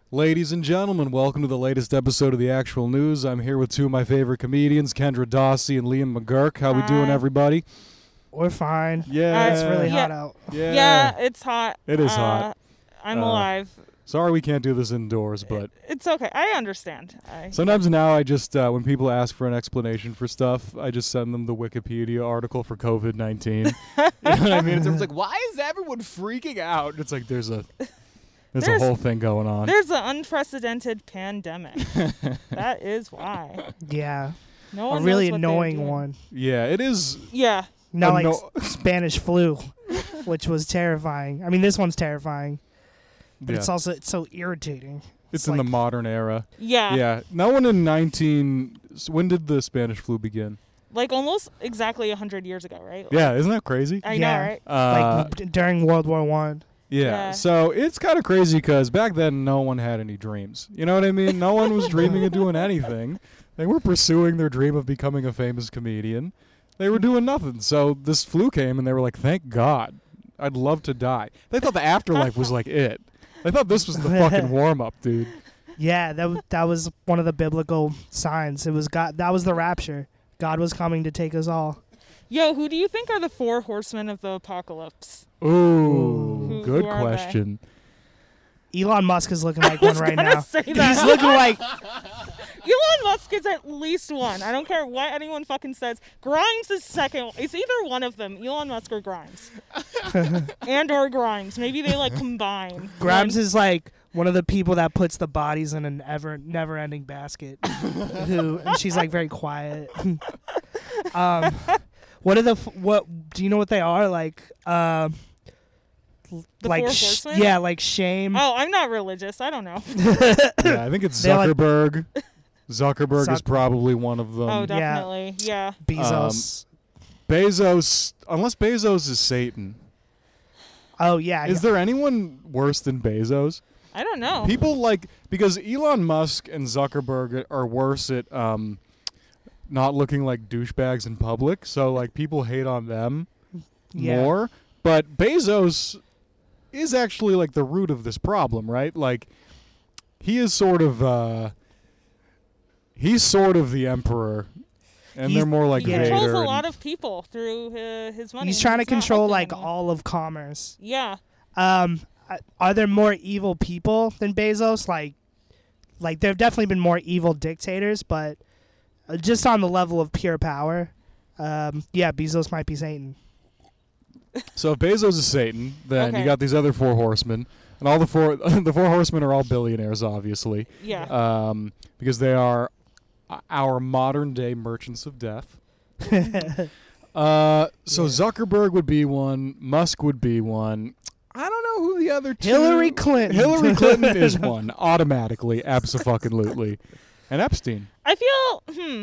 Ladies and gentlemen, welcome to the latest episode of The Actual News. I'm here with two of my favorite comedians, Kendra Dossie and Liam McGurk. How we doing, everybody? We're fine. Yeah. It's really hot out. Yeah. It's hot. It is hot. I'm alive. Sorry we can't do this indoors, but... It's okay. I understand. Sometimes now I just, when people ask for an explanation for stuff, I just send them the Wikipedia article for COVID-19. You know what I mean? It's like, why is everyone freaking out? It's like there's a whole thing going on. There's an unprecedented pandemic. That is why. Yeah. No one a really knows what annoying they're doing. one. Yeah, it is. Yeah. Not like Spanish flu, which was terrifying. I mean, this one's terrifying, but it's also so irritating. It's in the modern era. Yeah. Yeah. No one in when did the Spanish flu begin? Like almost exactly 100 years ago, right? Yeah, isn't that crazy? I know, right? Like during World War I. Yeah, so it's kind of crazy because back then no one had any dreams. You know what I mean? No one was dreaming of doing anything. They were pursuing their dream of becoming a famous comedian. They were doing nothing. So this flu came and they were like, thank God. I'd love to die. They thought the afterlife was like it. They thought this was the fucking warm-up, dude. Yeah, that was one of the biblical signs. It was God. That was the rapture. God was coming to take us all. Yo, who do you think are the 4 horsemen of the apocalypse? Ooh, good question. Elon Musk is looking like one right now. He's looking like... Elon Musk is at least one. I don't care what anyone fucking says. Grimes is second. It's either one of them, Elon Musk or Grimes. or Grimes. Maybe they like combine. Grimes is like one of the people that puts the bodies in an never-ending basket. And she's like very quiet. What do you know what they are? Like the like 4 horsemen? Yeah, like shame. Oh, I'm not religious. I don't know. Yeah, I think it's Zuckerberg. Zuckerberg is probably one of them. Oh, definitely. Yeah. Bezos. Bezos, unless Bezos is Satan. Oh, yeah. Is there anyone worse than Bezos? I don't know. People because Elon Musk and Zuckerberg are worse at not looking like douchebags in public, so like people hate on them more. But Bezos is actually like the root of this problem, right? Like he is sort of he's sort of the emperor, and they're more like Vader. He controls a lot of people through his money. He's trying to control like all of commerce. Yeah. Are there more evil people than Bezos? Like there have definitely been more evil dictators, but just on the level of pure power, Bezos might be Satan. So if Bezos is Satan, then you got these other 4 horsemen, and all the 4 horsemen are all billionaires, obviously. Yeah. Because they are our modern day merchants of death. Zuckerberg would be one. Musk would be one. I don't know who the other 2. Hillary Clinton. Hillary Clinton is one automatically, abso-fucking-lutely, and Epstein. I feel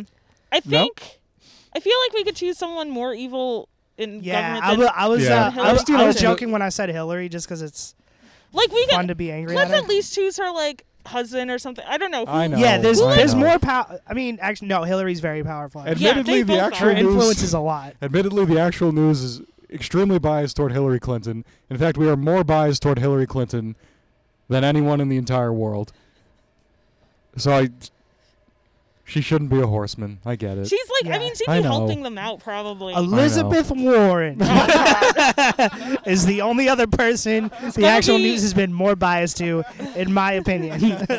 like we could choose someone more evil in government. I was joking when I said Hillary, just because it's like fun to be angry let's at her. at least choose her like husband or something. I don't know. I know. Yeah, there's more power. I mean, actually, no. Hillary's very powerful. Admittedly, the actual her news influence is a lot. Admittedly, the actual news is extremely biased toward Hillary Clinton. In fact, we are more biased toward Hillary Clinton than anyone in the entire world. So she shouldn't be a horseman. I get it. She's like, I mean, she'd be helping them out probably. Elizabeth Warren is the only other person the actual news has been more biased to, in my opinion.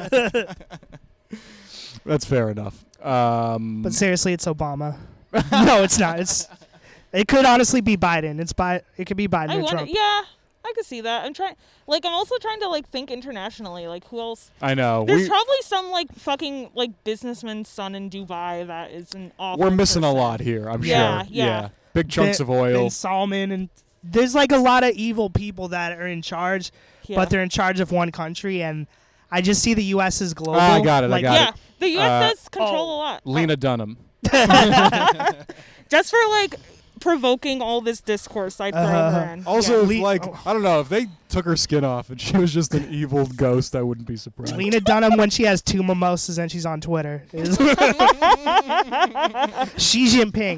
That's fair enough. But seriously, it's Obama. No, it's not. It could honestly be Biden. It could be Biden or Trump. Yeah. I could see that. I'm also trying to like think internationally. Like who else? I know. There's probably some like fucking like businessman's son in Dubai that is an awful. We're missing person. a lot here. I'm sure. Yeah. Big chunks of oil. Bin Salman, and there's like a lot of evil people that are in charge, but they're in charge of one country, and I just see the U.S. as global. I got it. The U.S. does control a lot. Lena Dunham. Just for like provoking all this discourse, I'd throw her in. Also, I don't know, if they took her skin off and she was just an evil ghost, I wouldn't be surprised. Lena Dunham, when she has 2 mimosas and she's on Twitter, is Xi Jinping.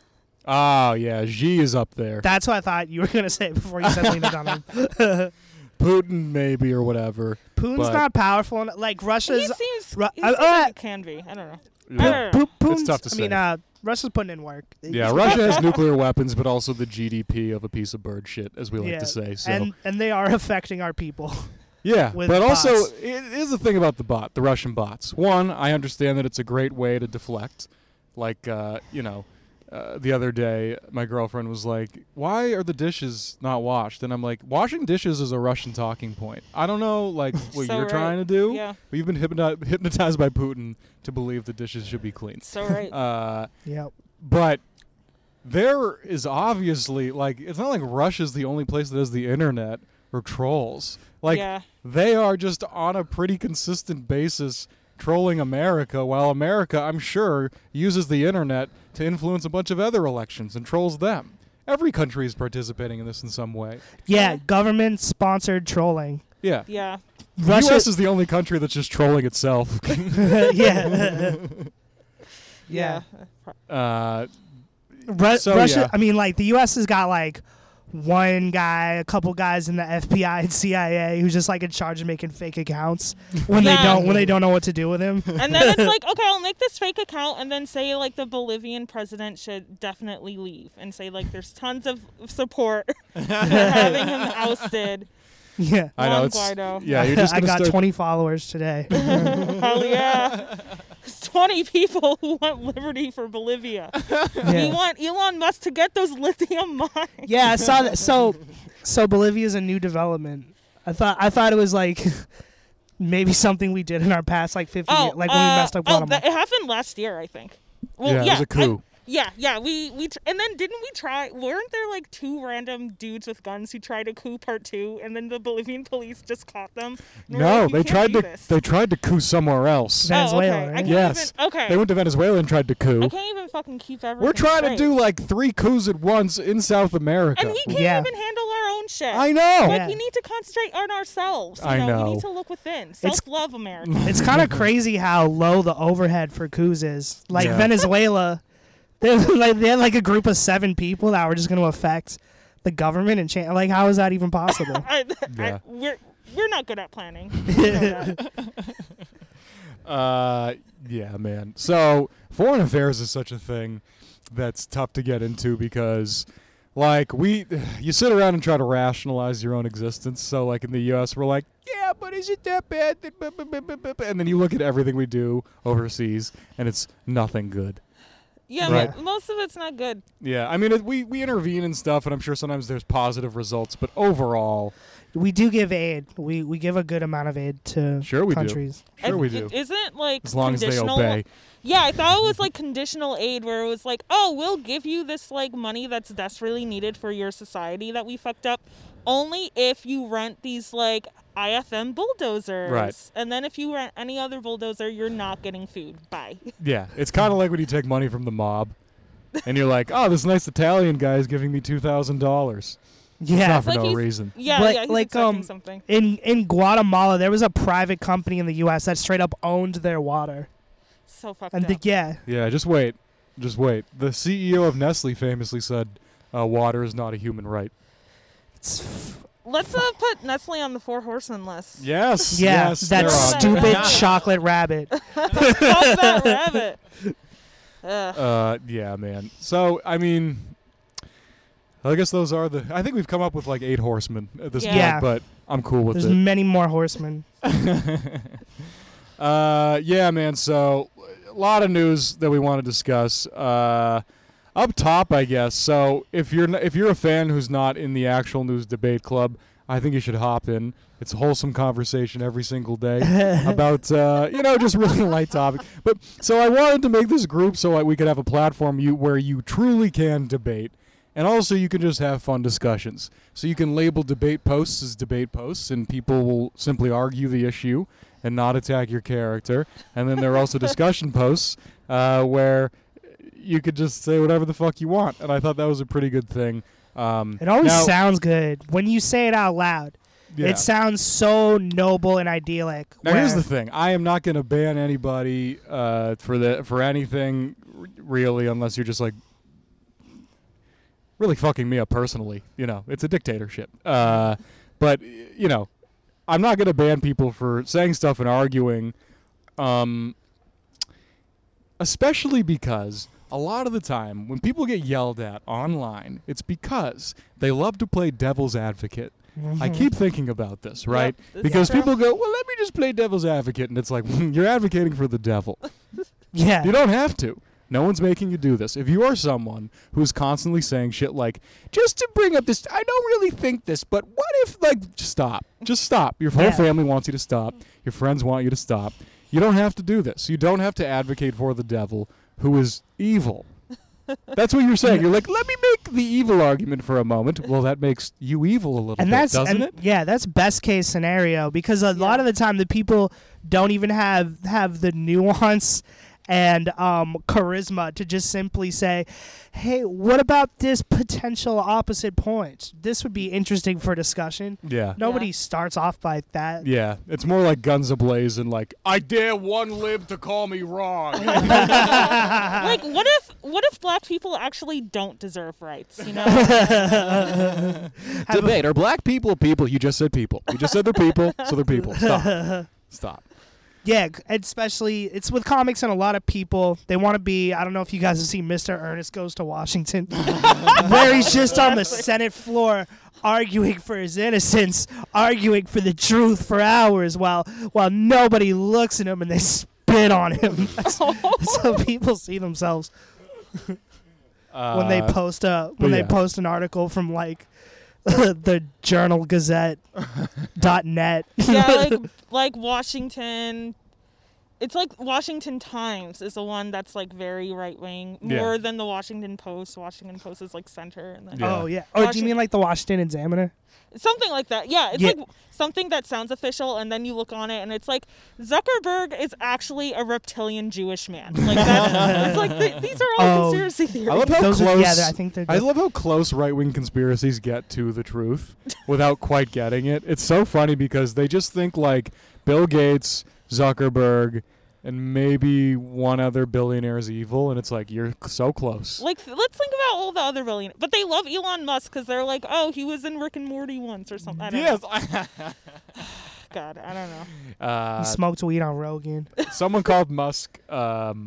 Oh, yeah, Xi is up there. That's what I thought you were going to say before you said Lena Dunham. Putin maybe or whatever. Putin's but- not powerful enough. Like He Russia's. seems, Ru- he seems like it can be. I don't know. Yeah. Putin's, It's tough to I mean, say. Russia's putting in work. Yeah, Russia has nuclear weapons, but also the GDP of a piece of bird shit, as we like to say. So and they are affecting our people. yeah, with but also bots. it is the thing about the Russian bots. One, I understand that it's a great way to deflect. Like, the other day, my girlfriend was like, "Why are the dishes not washed?" And I'm like, "Washing dishes is a Russian talking point. I don't know, like what So you're right. trying to do. Yeah. But you've been hypnotized by Putin to believe the dishes should be clean." So right. Yep. But there is obviously, like, it's not like Russia's the only place that has the internet or trolls. Like, yeah. they are just on a pretty consistent basis trolling America, while America, I'm sure, uses the internet to influence a bunch of other elections and trolls them. Every country is participating in this in some way. Yeah, government-sponsored trolling. Yeah. Yeah. The Russia. U.S. is the only country that's just trolling itself. yeah. Yeah. So, Russia. yeah. I mean, like the U.S. has got like one guy, a couple guys in the FBI and CIA who's just like in charge of making fake accounts when Yeah. they don't know what to do with him. And then it's like, okay, I'll make this fake account and then say like the Bolivian president should definitely leave and say like there's tons of support for having him ousted. Yeah. I know. Long It's, Guido. yeah, you're just I going to got start 20 followers today. Hell yeah. There's 20 people who want liberty for Bolivia. We Yeah. want Elon Musk to get those lithium mines. Yeah, I saw that. So Bolivia's a new development. I thought it was like maybe something we did in our past like 50 years, like when we messed up Guatemala. it happened last year, I think. Well, yeah, it was a coup. Yeah. We and then didn't we try? Weren't there like two random dudes with guns who tried a coup part 2, and then the Bolivian police just caught them? And were No, like, "You they can't tried do to this." they tried to coup somewhere else. Venezuela, Oh, okay. I right? can't Yes. Even, okay. They went to Venezuela and tried to coup. I can't even fucking keep everything. We're trying to straight. do like 3 coups at once in South America. And we can't Yeah. even handle our own shit. I know. Like Yeah. we need to concentrate on ourselves. You I know, know. we need to look within. Self-love, America. It's kind of crazy how low the overhead for coups is. Like Yeah. Venezuela, they had like a group of 7 people that were just going to affect the government and change. Like, how is that even possible? Yeah. We're not good at planning. We know that. Yeah, man. So foreign affairs is such a thing that's tough to get into because, like, you sit around and try to rationalize your own existence. So, like in the U.S., we're like, yeah, but is it that bad? And then you look at everything we do overseas, and it's nothing good. Yeah, Right. most of it's not good. Yeah, I mean, we intervene and stuff, and I'm sure sometimes there's positive results, but overall, We do give aid. We give a good amount of aid to Sure we do. countries. sure we do. It isn't like As long as they conditional. obey. Yeah, I thought it was like conditional aid where it was like, oh, we'll give you this like money that's desperately needed for your society that we fucked up, only if you rent these like IFM bulldozers. Right. And then if you rent any other bulldozer, you're not getting food. Bye. Yeah, it's kind of like when you take money from the mob, and you're like, "Oh, this nice Italian guy is giving me $2,000." Yeah. Not for Like no he's- reason. Yeah, But, yeah, he's like, expecting something. In Guatemala, there was a private company in the U.S. that straight up owned their water. So fucked And up. Yeah, just wait. The CEO of Nestle famously said, "Water is not a human right." Let's put Nestle on the 4 horsemen list. Yes. Yeah, yes, that they're on. stupid chocolate rabbit. Fuck that rabbit. Ugh. Yeah, man. So I mean, I guess those are I think we've come up with like 8 horsemen at this point, Yeah. but I'm cool with There's it. many more horsemen. Yeah, man. So a lot of news that we want to discuss. Up top, I guess. So if you're a fan who's not in the actual news debate club, I think you should hop in. It's a wholesome conversation every single day about just really light topic. But so I wanted to make this group so we could have a platform where you truly can debate. And also you can just have fun discussions. So you can label debate posts as debate posts, and people will simply argue the issue and not attack your character. And then there are also discussion posts where you could just say whatever the fuck you want. And I thought that was a pretty good thing. It always now- sounds good when you say it out loud. Yeah. It sounds so noble and idyllic. Now here's where- the thing: I am not going to ban anybody for anything really, unless you're just like really fucking me up personally. You know, it's a dictatorship. But I'm not going to ban people for saying stuff and arguing, especially because a lot of the time when people get yelled at online, it's because they love to play devil's advocate. I keep thinking about this, right? Yep, Because true. people go, well, let me just play devil's advocate. And it's like, you're advocating for the devil. Yeah. You don't have to. No one's making you do this. If you are someone who's constantly saying shit like, just to bring up this, I don't really think this, but what if, just stop. Just stop. Your whole Yeah. family wants you to stop. Your friends want you to stop. You don't have to do this. You don't have to advocate for the devil, who is evil. That's what you're saying. You're like, let me make the evil argument for a moment. Well, that makes you evil a little And bit, doesn't it? Yeah, that's best case scenario because a lot of the time the people don't even have the nuance and charisma to just simply say, hey, what about this potential opposite point? This would be interesting for discussion. Yeah. Nobody Yeah. starts off by that. Yeah. It's more like guns ablaze and like, I dare one lib to call me wrong. Like, what if black people actually don't deserve rights? Debate. Are black people people? You just said people. You just said they're people, so they're people. Stop. Stop. Yeah, especially it's with comics and a lot of people, they want to be, I don't know if you guys have seen Mr. Ernest Goes to Washington, where he's just on the Senate floor arguing for his innocence, arguing for the truth for hours while nobody looks at him and they spit on him. So people see themselves when they post they post an article from the Journal Gazette.net. Yeah, like Washington. It's like Washington Times is the one that's like very right wing, more than the Washington Post. Washington Post is like center, and then Yeah. Oh yeah. Or do you mean like the Washington Examiner? something like that. Yeah, it's Yeah. like something that sounds official, and then you look on it, and it's like Zuckerberg is actually a reptilian Jewish man. Like that's, it's like these are all Oh. conspiracy theories. I love how Those are- close. yeah, I think they're. I love how close right-wing conspiracies get to the truth without quite getting it. It's so funny because they just think like Bill Gates, Zuckerberg, and maybe one other billionaire is evil, and it's like you're so close. Like, let's think about all the other billionaires. But they love Elon Musk because they're like, oh, he was in Rick and Morty once or something. I don't Yes. know. God, I don't know. he smoked weed on Rogan. Someone called Musk a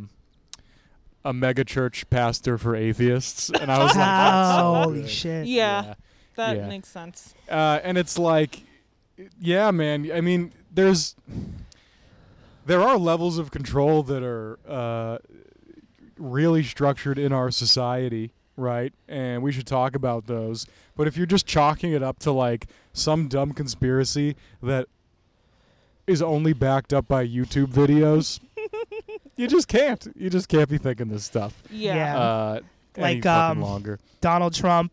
mega church pastor for atheists, and I was like, that's so Holy good. shit. Yeah, that yeah. makes sense. And it's like, yeah, man. I mean, there are levels of control that are really structured in our society, right? And we should talk about those. But if you're just chalking it up to like some dumb conspiracy that is only backed up by YouTube videos, you just can't. You just can't be thinking this stuff. Yeah. Yeah. Any Like, fucking longer. Donald Trump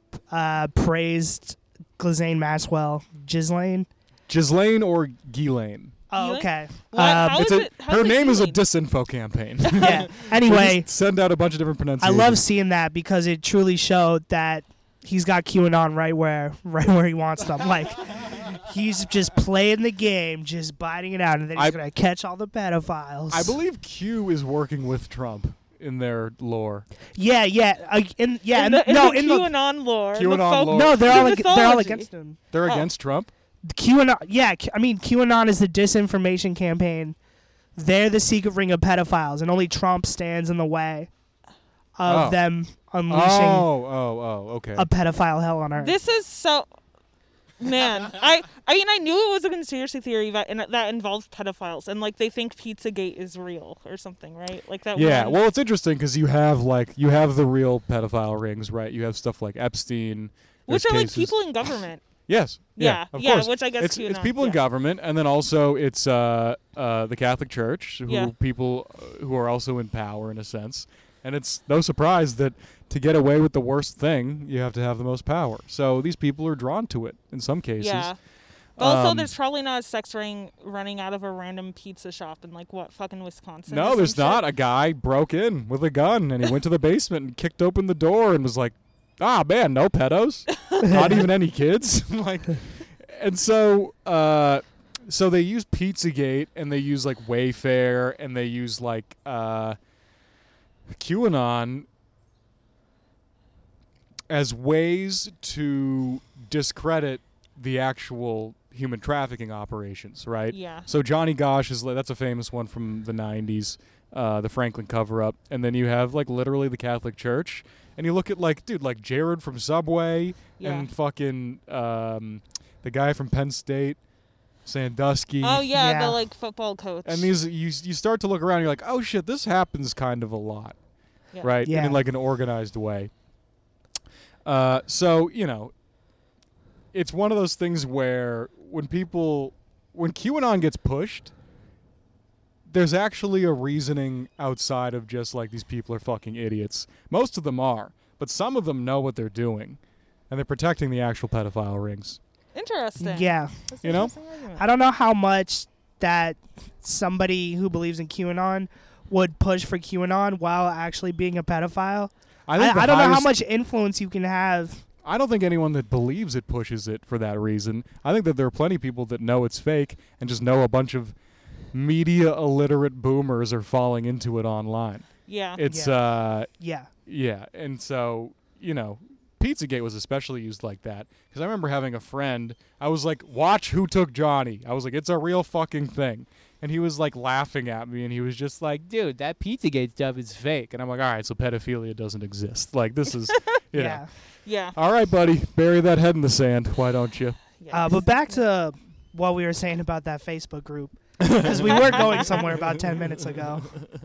praised Ghislaine Maxwell. Ghislaine? Ghislaine or Ghislaine? Oh, Ghislaine? okay. How It's is a, it- how's her it name is a Ghislaine? disinfo campaign. Yeah. They Anyway, just send out a bunch of different I pronunciations. love seeing that because it truly showed that he's got QAnon right where he wants them. Like he's just playing the game, just biting it out, and then he's gonna catch all the pedophiles. I believe Q is working with Trump in their lore. Yeah, yeah, in the QAnon lore. QAnon the folk- lore. no, they're all mythology. against him. They're Oh. against Trump? QAnon, yeah, I mean QAnon is the disinformation campaign. They're the secret ring of pedophiles, and only Trump stands in the way of Oh. them unleashing Oh, okay. a pedophile hell on earth. This is so. Man, I mean, I knew it was a conspiracy theory that involves pedophiles, and like they think Pizzagate is real or something, right? Like that. Yeah, one. well, it's interesting because you have the real pedophile rings, right? You have stuff like Epstein. Which There's are like cases- people in government. Yes. Yeah, of yeah, course. which I guess it's QAnon, people in yeah. government, and then also it's the Catholic Church, Yeah. people who are also in power in a sense. And it's no surprise that to get away with the worst thing, you have to have the most power. So these people are drawn to it in some cases. Yeah. But also, Um, there's probably not a sex ring running out of a random pizza shop in like what fucking Wisconsin. No, or there's some not. shit. A guy broke in with a gun and he went to the basement and kicked open the door and was like, "Ah, man, no pedos, not even any kids." And so they use Pizzagate and they use like Wayfair and they use like QAnon as ways to discredit the actual human trafficking operations, right? Yeah. So Johnny Gosh that's a famous one from the 90s, the Franklin cover-up. And then you have, like, literally the Catholic Church. And you look at, like, dude, like Jared from Subway and fucking the guy from Penn State, Sandusky. Oh, yeah, the, like, football coach. And these, you start to look around, you're like, oh, shit, this happens kind of a lot, right? Yeah. In, like, an organized way. So, you know, it's one of those things where when QAnon gets pushed, there's actually a reasoning outside of just like these people are fucking idiots. Most of them are, but some of them know what they're doing, and they're protecting the actual pedophile rings. Interesting. Yeah. That's You know? interesting argument. I don't know how much that somebody who believes in QAnon would push for QAnon while actually being a pedophile. I don't know how much influence you can have. I don't think anyone that believes it pushes it for that reason. I think that there are plenty of people that know it's fake and just know a bunch of media illiterate boomers are falling into it online. Yeah. It's Yeah. yeah, and so, you know, Pizzagate was especially used like that because I remember having a friend. I was like, "Watch Who Took Johnny." I was like, "It's a real fucking thing," and he was like laughing at me, and he was just like, "Dude, that Pizzagate stuff is fake." And I'm like, "All right, so pedophilia doesn't exist. Like this is, you know. Yeah. Yeah. All right, buddy, bury that head in the sand. Why don't you?" But back to what we were saying about that Facebook group, because we were going somewhere about 10 minutes ago.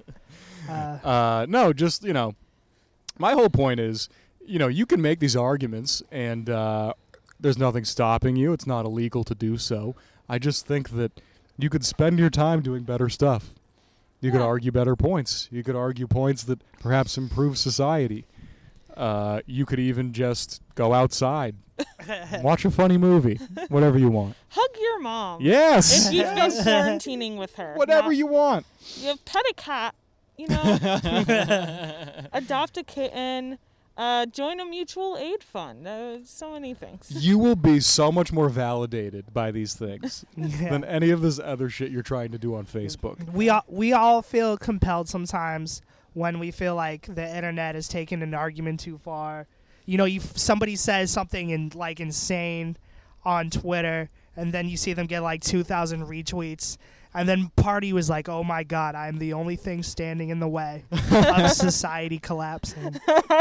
No, just, you know, my whole point is, you know, you can make these arguments and there's nothing stopping you. It's not illegal to do so. I just think that you could spend your time doing better stuff. You could argue better points. You could argue points that perhaps improve society. You could even just go outside, watch a funny movie, whatever you want. Hug your mom. Yes. If you've been quarantining with her. Whatever you want. You have pet a cat, you know. Adopt a kitten. Join a mutual aid fund. So many things. You will be so much more validated by these things than any of this other shit you're trying to do on Facebook. We all feel compelled sometimes when we feel like the internet has taken an argument too far. You know, somebody says something insane on Twitter, and then you see them get like 2,000 retweets, and then Party was like, "Oh my God, I'm the only thing standing in the way of society collapsing."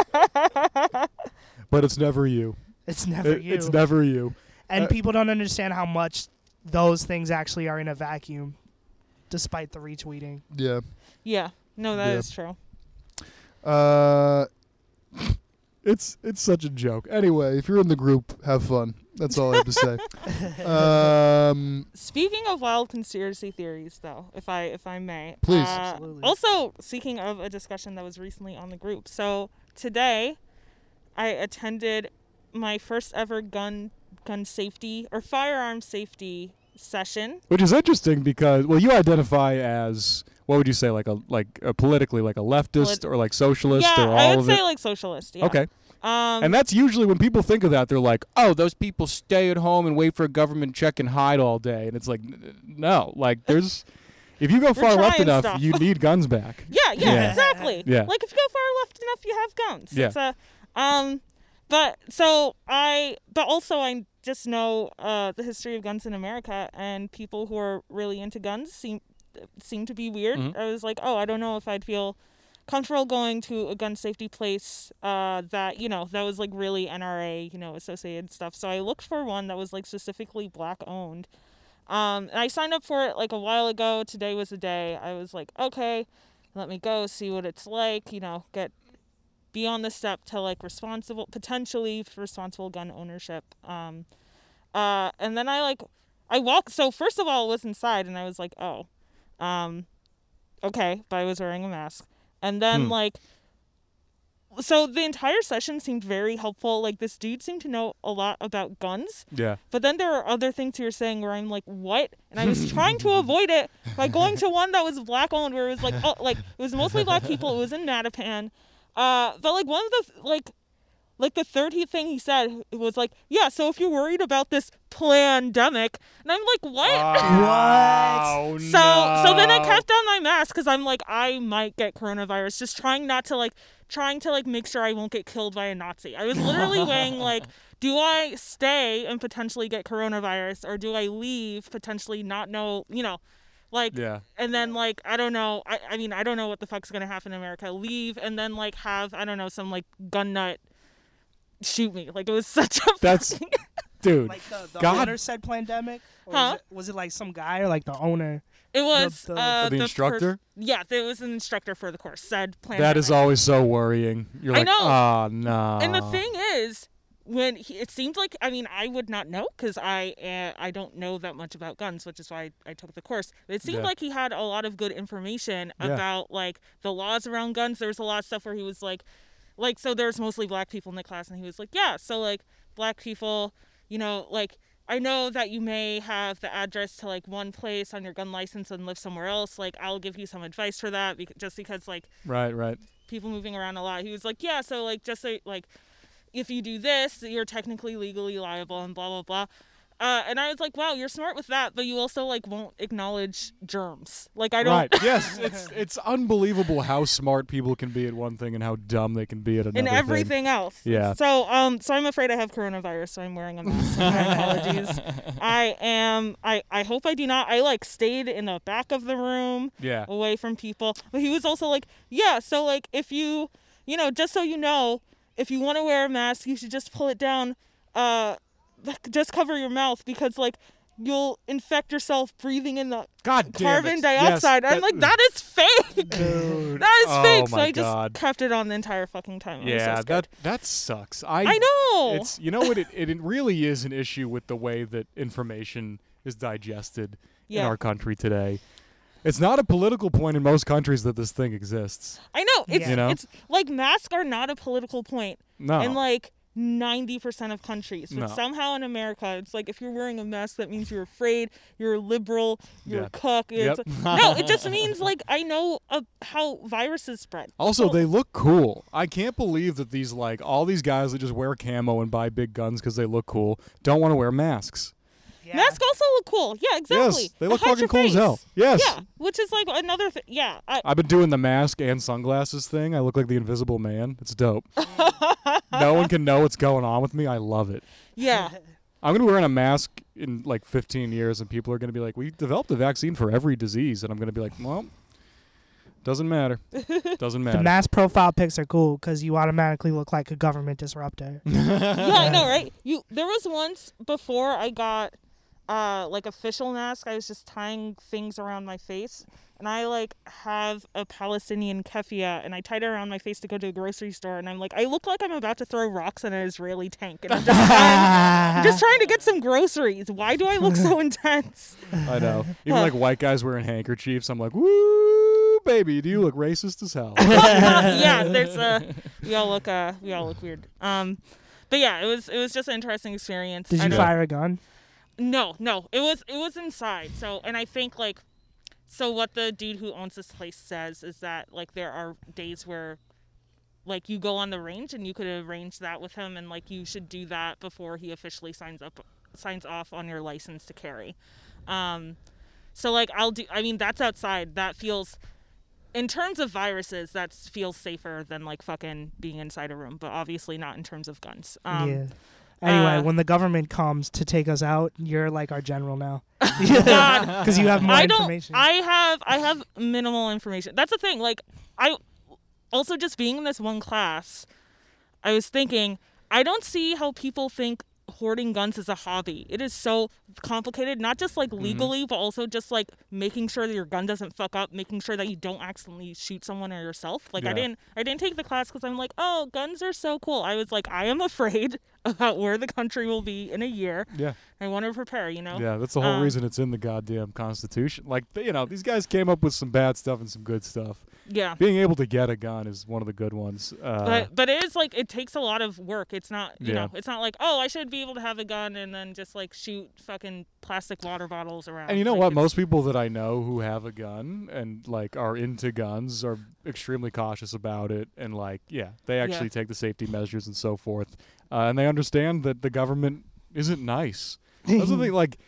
But it's never you. It's never you. It's never you. And people don't understand how much those things actually are in a vacuum, despite the retweeting. Yeah. Yeah. No, that is true. It's such a joke. Anyway, if you're in the group, have fun. That's all I have to say. Speaking of wild conspiracy theories, though, if I may, Please. Absolutely. Also, speaking of a discussion that was recently on the group, so today I attended my first ever gun safety or firearm safety session. Which is interesting because, well, you identify as, what would you say, like a politically like a leftist or like socialist Yeah, or all I would of say it? like socialist. Yeah. Okay. And that's usually when people think of that, they're like, "Oh, those people stay at home and wait for a government check and hide all day." And it's like, no, like there's, if you go far left trying enough, stuff. you need guns back. Yeah, exactly. Yeah. Like if you go far left enough, you have guns. Yeah. It's but also I just know the history of guns in America, and people who are really into guns seem to be weird. Mhm. I was like, oh, I don't know if I'd feel comfortable going to a gun safety place that was like really NRA, associated stuff. So I looked for one that was like specifically black owned. And I signed up for it like a while ago. Today was the day. I was like, okay, let me go see what it's like, be on the step to like potentially responsible gun ownership. And then I walked. So first of all, I was inside and I was like, oh, okay, but I was wearing a mask. And then so the entire session seemed very helpful. Like this dude seemed to know a lot about guns. Yeah. But then there are other things you were saying where I'm like, what? And I was trying to avoid it by going to one that was black owned, where it was it was mostly black people. It was in Mattapan. But like one of the the third thing he said was like, yeah, so if you're worried about this pandemic, and I'm like, what? Oh, So then I kept on my mask mask because I'm like, I might get coronavirus. Just trying to make sure I won't get killed by a Nazi. I was literally weighing like, do I stay and potentially get coronavirus, or do I leave, potentially not know, like, Yeah. and then like, I don't know. I mean, I don't know what the fuck's gonna happen in America. Leave and then like have, I don't know, some like gun nut shoot me. Like, it was such a That's fucking- dude. Like the God. owner said pandemic? Or Huh? was it like some guy or like the owner? It was The instructor? Yeah, it was an instructor for the course. Said plan. That is always so worrying. You're I like, know. oh no. And the thing is, it seemed like, I mean, I would not know because I don't know that much about guns, which is why I took the course. But it seemed Yeah. like he had a lot of good information Yeah. about like the laws around guns. There was a lot of stuff where he was like, so there's mostly black people in the class, and he was like, yeah, so like black people, like, I know that you may have the address to like one place on your gun license and live somewhere else. Like, I'll give you some advice for that just because like Right. people moving around a lot. He was like, yeah, so like just so, like if you do this, you're technically legally liable and blah blah blah. And I was like, wow, you're smart with that, but you also like won't acknowledge germs. Like, I don't. Right. Yes. It's unbelievable how smart people can be at one thing and how dumb they can be at another And thing. everything else. Yeah. So I'm afraid I have coronavirus, so I'm wearing a mask. My apologies. I hope I do not. I like stayed in the back of the room, Yeah. away from people. But he was also like, yeah, so like if you, just so you know, if you want to wear a mask, you should just pull it down. Just cover your mouth because like you'll infect yourself breathing in the God damn carbon it. dioxide. Yes, I'm like, that is fake. Dude. That is fake. So my I just God. kept it on the entire fucking time. I was so Yeah, scared. that sucks. I know. It's what it really is an issue with the way that information is digested in Yeah. our country today. It's not a political point in most countries that this thing exists. I know. It's Yeah. it's like masks are not a political point No. in like 90% of countries. But No. somehow in America, it's like if you're wearing a mask, that means you're afraid, you're a liberal, you're Yeah. a cook. Yep. No, it just means like I know how viruses spread. Also, So- they look cool. I can't believe that these all these guys that just wear camo and buy big guns because they look cool don't want to wear masks. Yeah. Masks also look cool. Yeah, exactly. Yes, they It look hides fucking your cool as hell. face. Yes. Yeah, which is like another thing. Yeah, I've been doing the mask and sunglasses thing. I look like the Invisible Man. It's dope. No one can know what's going on with me. I love it. yeah. I'm going to be wearing a mask in like 15 years, and people are going to be like, we developed a vaccine for every disease. And I'm going to be like, well, doesn't matter. Doesn't The matter. mask profile pics are cool because you automatically look like a government disruptor. Yeah, I know, right? There was once before I got like official mask, I was just tying things around my face, and I like have a Palestinian keffiyeh, and I tied it around my face to go to the grocery store, and I'm like, I look like I'm about to throw rocks in an Israeli tank, and I'm just trying to get some groceries. Why do I look so intense? I know. Even like white guys wearing handkerchiefs, I'm like, woo, baby, do you look racist as hell? Yeah, we all look weird. But yeah, it was just an interesting experience. Did I you know- fire a gun? No, it was inside. So, and I think like, so what the dude who owns this place says is that like there are days where, like, you go on the range and you could arrange that with him, and like you should do that before he officially signs off on your license to carry. So like I mean that's outside. That feels, in terms of viruses, that feels safer than like fucking being inside a room, but obviously not in terms of guns. Yeah. Anyway, uh, when the government comes to take us out, you're like our general now. God. Because you have more information. I have minimal information. That's the thing. Like, I also, just being in this one class, I was thinking, I don't see how people think hoarding guns is a hobby. It is so complicated, not just like legally, but also just like making sure that your gun doesn't fuck up, making sure that you don't accidentally shoot someone or yourself. Like, Yeah. I didn't take the class because I'm like, oh, guns are so cool. I was like, I am afraid about where the country will be in a year. Yeah. I want to prepare, you know? Yeah, that's the whole reason it's in the goddamn Constitution. Like, these guys came up with some bad stuff and some good stuff. Yeah. Being able to get a gun is one of the good ones. But it is like, it takes a lot of work. It's not, you Yeah. know, it's not like, oh, I should be able to have a gun and then just like shoot fucking plastic water bottles around. And you know Like, what? it's- Most people that I know who have a gun and like are into guns are extremely cautious about it, and like, yeah, they actually take the safety measures and so forth, and they understand that the government isn't nice. That's the thing. Like,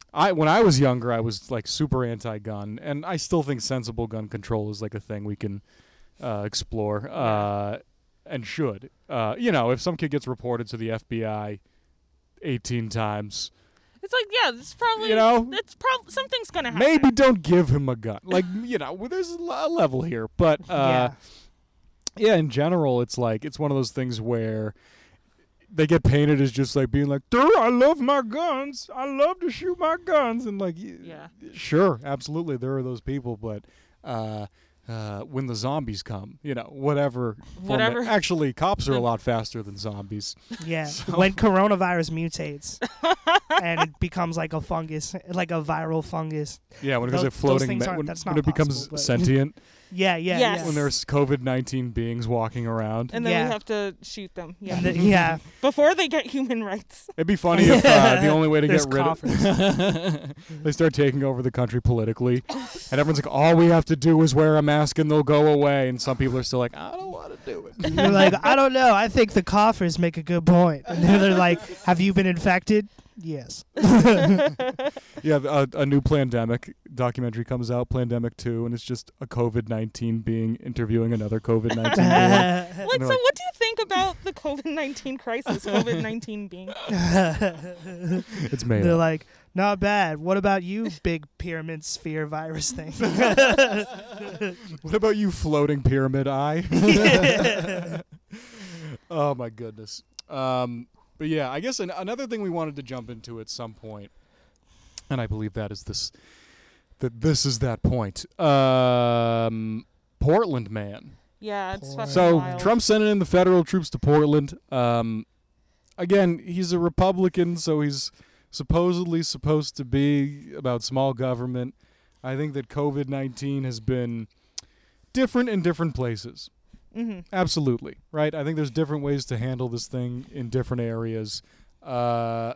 when I was younger, I was like super anti-gun, and I still think sensible gun control is like a thing we can explore and should. If some kid gets reported to the FBI 18 times, It's like, yeah, it's probably, something's gonna happen. maybe don't give him a gun. Like, there's a level here, but yeah, in general, it's like it's one of those things where they get painted as just like being like, dude, I love my guns. I love to shoot my guns. And like, sure, absolutely, there are those people. But when the zombies come, whatever. Actually, cops are a lot faster than zombies. Yeah. So. When coronavirus mutates and it becomes like a fungus, like a viral fungus. Yeah, when it goes floating, when it becomes sentient. Yes. When there's COVID-19 beings walking around. And then we have to shoot them. Yeah. Before they get human rights. It'd be funny if the only way to get rid of they start taking over the country politically. And everyone's like, all we have to do is wear a mask and they'll go away. And some people are still like, I don't want to do it. You're like, I don't know. I think the coffers make a good point. And then they're like, have you been infected? Yes. Yeah, a new Plandemic documentary comes out, Plandemic 2, and it's just a COVID-19 being interviewing another COVID-19 being. What do you think about the COVID-19 crisis, COVID-19 being? It's made They're up. like, not bad. What about you, big pyramid sphere virus thing? What about you, floating pyramid eye? Oh, my goodness. But yeah, I guess another thing we wanted to jump into at some point, and I believe this is that point. Portland, man. Yeah, it's fucking So wild. Trump's sending in the federal troops to Portland. Again, he's a Republican, so he's supposedly supposed to be about small government. I think that COVID-19 has been different in different places. Mm-hmm. Absolutely, right? I think there's different ways to handle this thing in different areas. But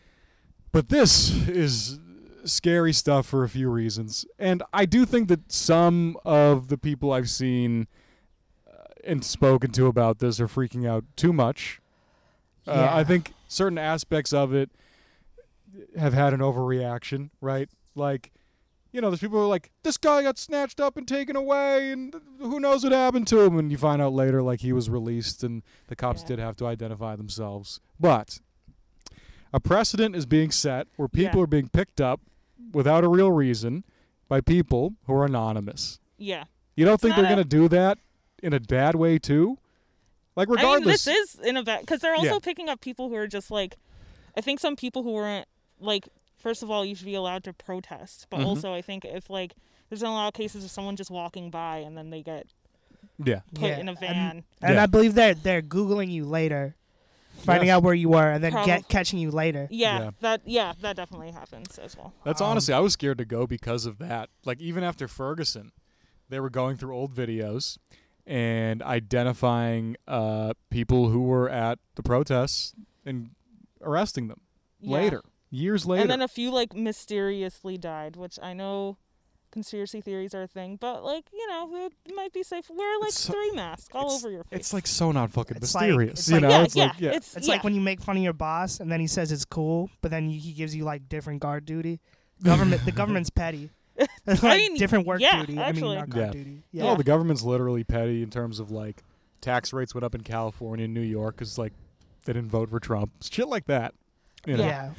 this is scary stuff for a few reasons. And I do think that some of the people I've seen and spoken to about this are freaking out too much. I think certain aspects of it have had an overreaction, right? Like, there's people who are like, this guy got snatched up and taken away, and who knows what happened to him? And you find out later, like, he was released, and the cops did have to identify themselves. But a precedent is being set where people are being picked up without a real reason by people who are anonymous. Yeah. You don't think they're going to do that in a bad way, too? Like, regardless. I mean, this is in a bad... Because they're also picking up people who are just, like... I think some people who weren't, like... First of all, you should be allowed to protest. But also, I think if, like, there's a lot of cases of someone just walking by and then they get put in a van. And I believe they're Googling you later, finding out where you were, and then catching you later. That definitely happens as well. That's honestly, I was scared to go because of that. Like, even after Ferguson, they were going through old videos and identifying people who were at the protests and arresting them later. Years later. And then a few, like, mysteriously died, which I know conspiracy theories are a thing, but, like, it might be safe. Wear, like, 3 masks all over your face. It's, like, so not fucking It's mysterious, like, It's like when you make fun of your boss, and then he says it's cool, but then he gives you, like, different guard duty. The government's petty. Different work duty. Actually. Not guard duty. Yeah. Well, the government's literally petty in terms of, like, tax rates went up in California and New York because, like, they didn't vote for Trump. Shit like that. Yeah.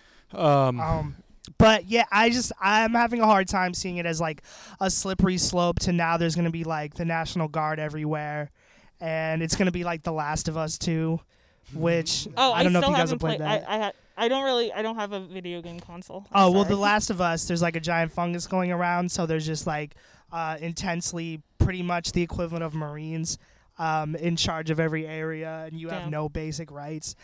But yeah, I'm having a hard time seeing it as like a slippery slope to now there's going to be like the National Guard everywhere, and it's going to be like The Last of Us 2, which I don't know if you guys have played that. I don't have a video game console. Well, The Last of Us, there's like a giant fungus going around, so there's just like intensely pretty much the equivalent of Marines in charge of every area, and you have no basic rights.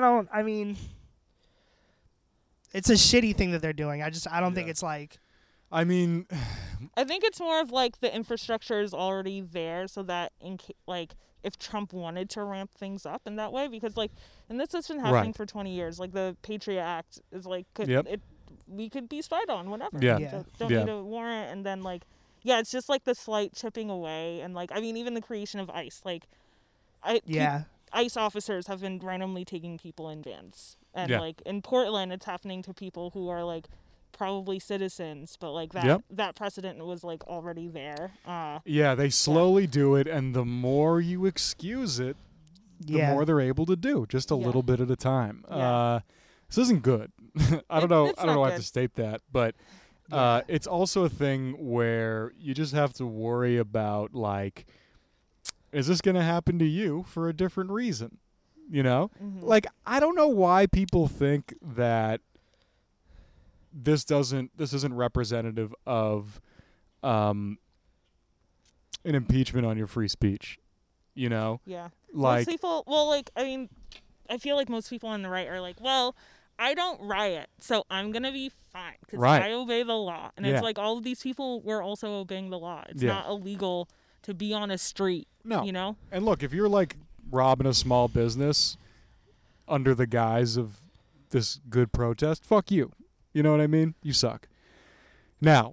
It's a shitty thing that they're doing. I don't think it's like... I mean... I think it's more of like the infrastructure is already there so that if Trump wanted to ramp things up in that way, because like, and this has been happening for 20 years. Like the Patriot Act is like, we could be spied on, whatever. Don't need a warrant. And then like, it's just like the slight chipping away. And like, I mean, even the creation of ICE, like, ICE officers have been randomly taking people in vans. And like in Portland, it's happening to people who are like probably citizens, but like that Yep. that precedent was like already there. Yeah, they slowly do it, and the more you excuse it, the Yeah. more they're able to do, just a Yeah. little bit at a time. Yeah. This isn't good. I don't know. It's I don't know not how to good. state that, but Yeah. it's also a thing where you just have to worry about, like, is this going to happen to you for a different reason? You know, Mhm. like, I don't know why people think that this isn't representative of an impeachment on your free speech. You know, Yeah. like, most people, well, like, I mean, I feel like most people on the right are like, well, I don't riot, so I'm going to be fine because Right. I obey the law. And Yeah. it's like all of these people were also obeying the law. It's Yeah. not illegal to be on a street, no. you know? And look, if you're like robbing a small business under the guise of this good protest, fuck you. You know what I mean? You suck. Now,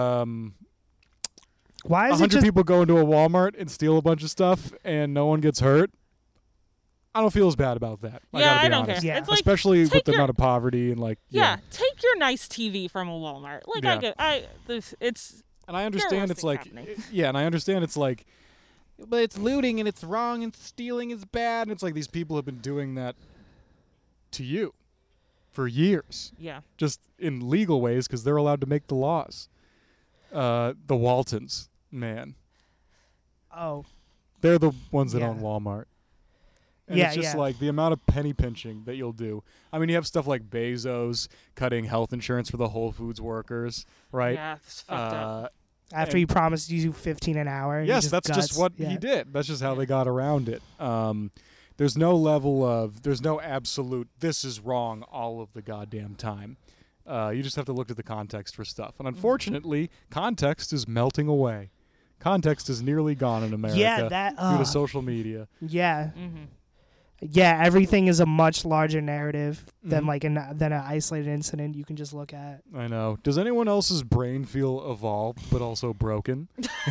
Why is it 100 just people go into a Walmart and steal a bunch of stuff and no one gets hurt. I don't feel as bad about that. I Yeah, gotta be I don't honest. care. Yeah. It's like, Especially with take the your- amount of poverty and, like, yeah, take your nice TV from a Walmart. Like, Yeah. it's, And I worse understand it's things like, happening. yeah, and I understand it's like, but it's looting and it's wrong and stealing is bad. And it's like these people have been doing that to you for years, yeah. just in legal ways because they're allowed to make the laws. The Waltons, man, Oh, they're the ones that Yeah. own Walmart. And Yeah, it's just yeah. like the amount of penny pinching that you'll do. I mean, you have stuff like Bezos cutting health insurance for the Whole Foods workers, right? Yeah, it's fucked up. after And- he promised you 15 an hour. he Yes, just that's just guts. what Yeah. he did. That's just how they got around it. There's no absolute, this is wrong all of the goddamn time. You just have to look at the context for stuff. And unfortunately, context is melting away. Context is nearly gone in America Yeah, that. due to social media. Yeah, Mm-hmm. yeah. Everything is a much larger narrative than Mhm. like than an isolated incident you can just look at. I know. Does anyone else's brain feel evolved but also broken?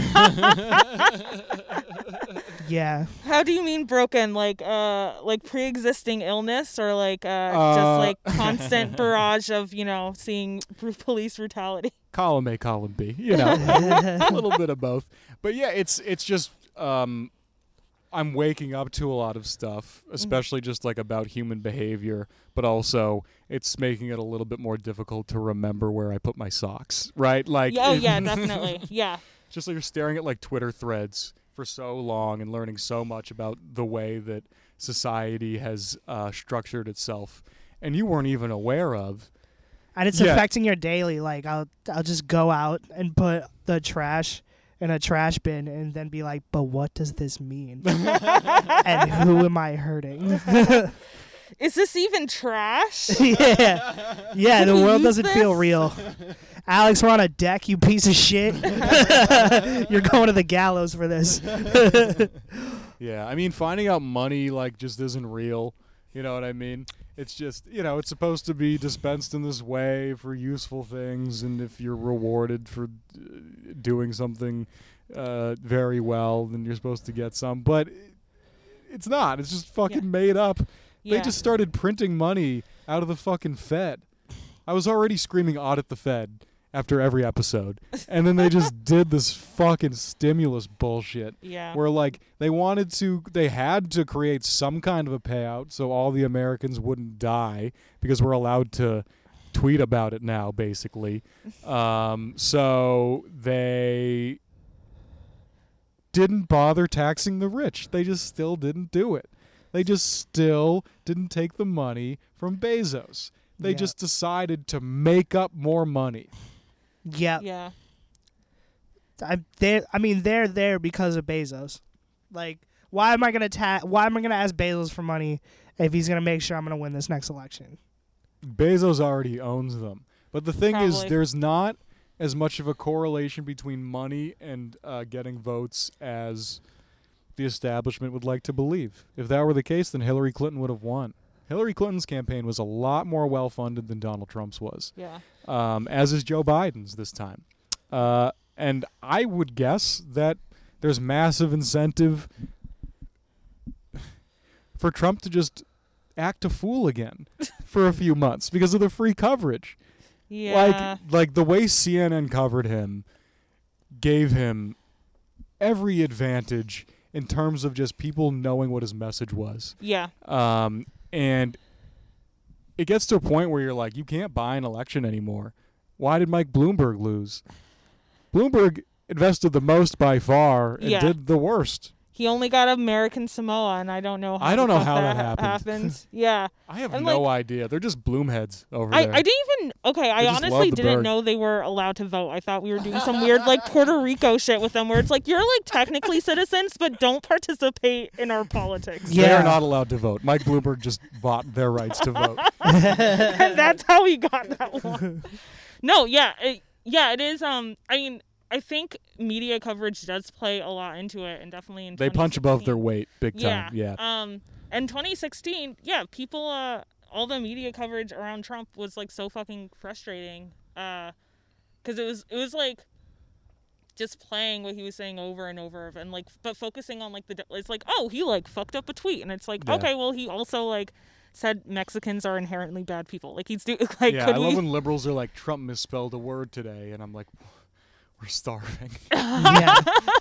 Yeah, How do you mean broken? Like pre-existing illness, or like Uh, just like constant barrage of seeing police brutality? Column A, column B. You know, a little bit of both. But yeah, it's just I'm waking up to a lot of stuff, especially just like about human behavior, but also it's making it a little bit more difficult to remember where I put my socks, right? Like, Oh yeah, definitely. Yeah. just like you're staring at like Twitter threads for so long and learning so much about the way that society has structured itself, and you weren't even aware of. and it's Yeah. affecting your daily. Like I'll just go out and put the trash in a trash bin and then be like, but what does this mean? And who am I hurting? Is this even trash? yeah, yeah. Can The we world use doesn't feel this? real. Alex, we're on a deck. You piece of shit. You're going to the gallows for this. Yeah, I mean, finding out money like just isn't real. You know what I mean? It's just, it's supposed to be dispensed in this way for useful things, and if you're rewarded for doing something very well, then you're supposed to get some. But it's not. It's just fucking made up. They Yeah. just started printing money out of the fucking Fed. I was already screaming audit the Fed after every episode, and then they just did this fucking stimulus bullshit. Yeah. Where like they had to create some kind of a payout so all the Americans wouldn't die, because we're allowed to tweet about it now, basically. So they didn't bother taxing the rich. They just still didn't do it. They just still didn't take the money from Bezos. They Yeah. just decided to make up more money. Yeah. Yeah. They're there because of Bezos. Like, why am I gonna ask Bezos for money if he's gonna make sure I'm gonna win this next election? Bezos already owns them. But the thing is, Probably. there's not as much of a correlation between money and getting votes as the establishment would like to believe. If that were the case, then Hillary Clinton would have won. Hillary Clinton's campaign was a lot more well-funded than Donald Trump's was, Yeah. as is Joe Biden's this time. And I would guess that there's massive incentive for Trump to just act a fool again for a few months because of the free coverage. Yeah. Like the way CNN covered him gave him every advantage in terms of just people knowing what his message was. Yeah. And it gets to a point where you're like, you can't buy an election anymore. Why did Mike Bloomberg lose? Bloomberg invested the most by far and Yeah. did the worst. He only got American Samoa, and I don't know how, I don't the know fuck how that happened. Yeah. I have And, no idea. They're just Bloomheads over I there. didn't even okay. I They just love honestly the didn't bird. know they were allowed to vote. I thought we were doing some weird like Puerto Rico shit with them, where it's like you're like technically citizens, but don't participate in our politics. They Yeah. are not allowed to vote. Mike Bloomberg just bought their rights to vote. And that's how he got that one. No, yeah, it is. I mean, I think media coverage does play a lot into it, and definitely in They punch above 2016. their weight big time. Yeah. And 2016, yeah, people, all the media coverage around Trump was like so fucking frustrating, because it was like just playing what he was saying over and over, and like, but focusing on like it's like, oh, he like fucked up a tweet, and it's like, Yeah. okay, well, he also like said Mexicans are inherently bad people. Like he's like, Yeah, could I we? love when liberals are like, Trump misspelled a word today, and I'm like, we're starving. Yeah.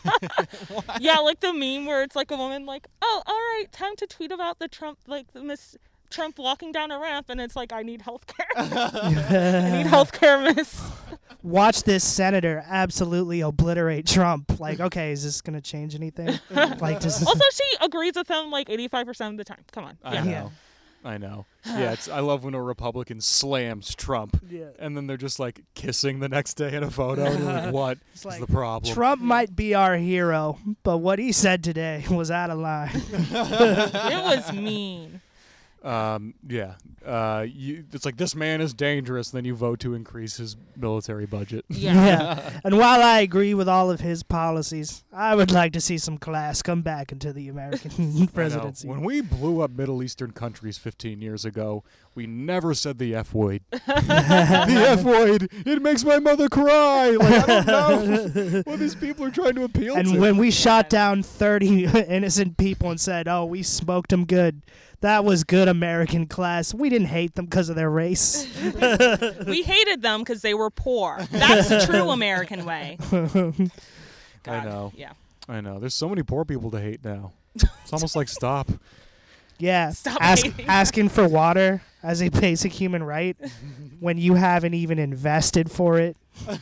Yeah, like the meme where it's like a woman like, oh, all right, time to tweet about the Trump, like the Miss Trump walking down a ramp, and it's like, I need healthcare. I need healthcare, miss. Watch this senator absolutely obliterate Trump. Like, okay, is this gonna change anything? Like, does Also, she agrees with him like 85% of the time. Come on. I Yeah. know. Yeah. I know. Yeah, I love when a Republican slams Trump, Yeah. and then they're just like kissing the next day in a photo. And you're like, what is like, the problem? Trump might be our hero, but what he said today was out of line. It was mean. Yeah. It's like, this man is dangerous. Then you vote to increase his military budget. Yeah. And while I agree with all of his policies, I would like to see some class come back into the American I know. presidency. When we blew up Middle Eastern countries 15 years ago, we never said the F word. The F word. It makes my mother cry. Like, I don't know what these people are trying to appeal to. And when we shot down 30 innocent people and said, oh, we smoked them good, that was good American class. We didn't hate them because of their race. We hated them because they were poor. That's the true American way. I God, know. Yeah. I know. There's so many poor people to hate now. It's almost like stop. Yeah, Stop hating. asking for water as a basic human right when you haven't even invested for it.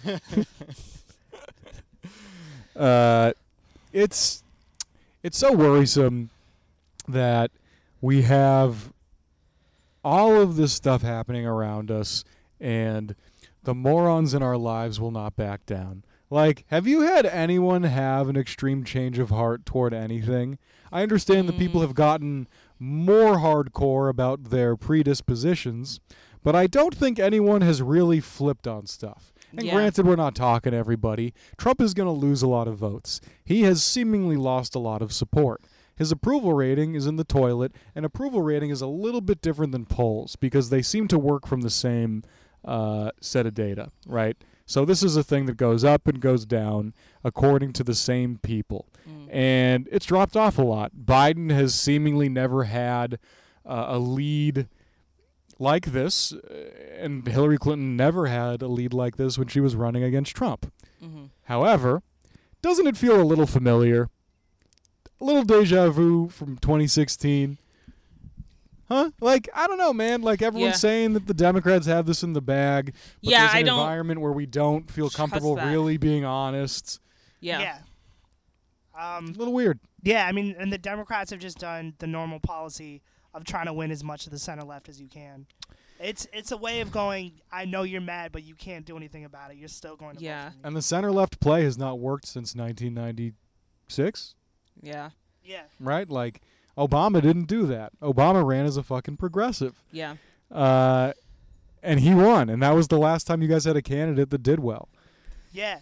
It's so worrisome that we have all of this stuff happening around us, and the morons in our lives will not back down. Like, have you had anyone have an extreme change of heart toward anything? I understand that people have gotten more hardcore about their predispositions, but I don't think anyone has really flipped on stuff. And Yeah. granted, we're not talking everybody. Trump is going to lose a lot of votes. He has seemingly lost a lot of support. His approval rating is in the toilet, and approval rating is a little bit different than polls because they seem to work from the same set of data, right? So this is a thing that goes up and goes down according to the same people. And it's dropped off a lot. Biden has seemingly never had a lead like this, and Hillary Clinton never had a lead like this when she was running against Trump. However, doesn't it feel a little familiar? A little deja vu from 2016? Huh? Like, I don't know, man. Like, everyone's Yeah. saying that the Democrats have this in the bag, but Yeah, there's an I don't environment where we don't feel trust comfortable that. really being honest. Yeah. A little weird. Yeah, I mean, and the Democrats have just done the normal policy of trying to win as much of the center left as you can. It's a way of going, I know you're mad, but you can't do anything about it. You're still going to vote Yeah. for me. And the center-left play has not worked since 1996, Yeah. Yeah. right? Like, Obama didn't do that. Obama ran as a fucking progressive. Yeah. And he won. And that was the last time you guys had a candidate that did well. Yeah.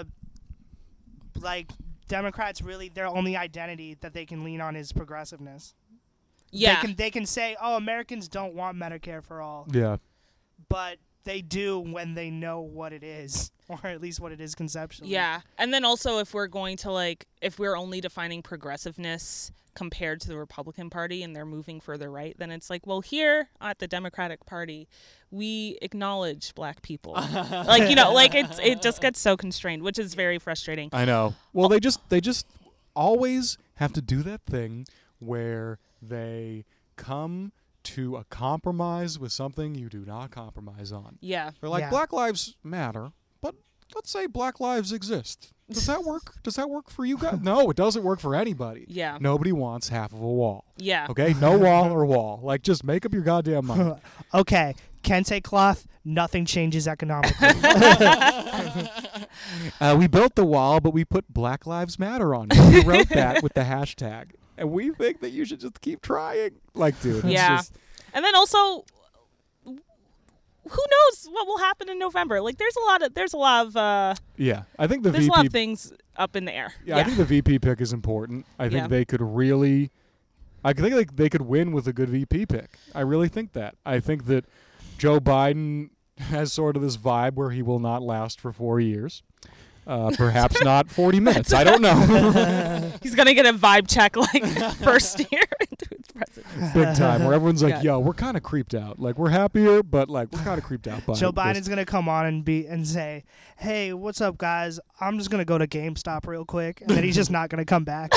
Like, Democrats really, their only identity that they can lean on is progressiveness. Yeah. They can say, oh, Americans don't want Medicare for all, Yeah. but they do when they know what it is, or at least what it is conceptually. Yeah. And then also if we're going to if we're only defining progressiveness compared to the Republican Party and they're moving further right, then it's like, well, here at the Democratic Party, we acknowledge black people. Like, you know, like it just gets so constrained, which is very frustrating. I know. Well, they just always have to do that thing where they come to a compromise with something you do not compromise on. Yeah. They're like, Yeah. Black lives matter, but let's say black lives exist. Does that work? Does that work for you guys? No, it doesn't work for anybody. Yeah. Nobody wants half of a wall. Yeah. Okay? No wall or wall. Like, just make up your goddamn mind. Okay, Kente cloth, nothing changes economically. We built the wall, but we put Black Lives Matter on it. We wrote that with the hashtag. And we think that you should just keep trying. Like, dude. It's Yeah. just, And then also, who knows what will happen in November? Like, there's a lot of yeah. I think the there's VP. a lot of things up in the air. I think the VP pick is important. I think Yeah. they could really. I think like they could win with a good VP pick. I really think that. I think that Joe Biden has sort of this vibe where he will not last for 4 years. Perhaps not 40 minutes. I don't know. He's gonna get a vibe check like first year into his presidency. Big time. Where everyone's like, Yeah. yo, we're kind of creeped out. Like, we're happier, but like, we're kind of creeped out by Joe this. Biden's gonna come on and say, "Hey, what's up, guys? I'm just gonna go to GameStop real quick," and then he's just not gonna come back.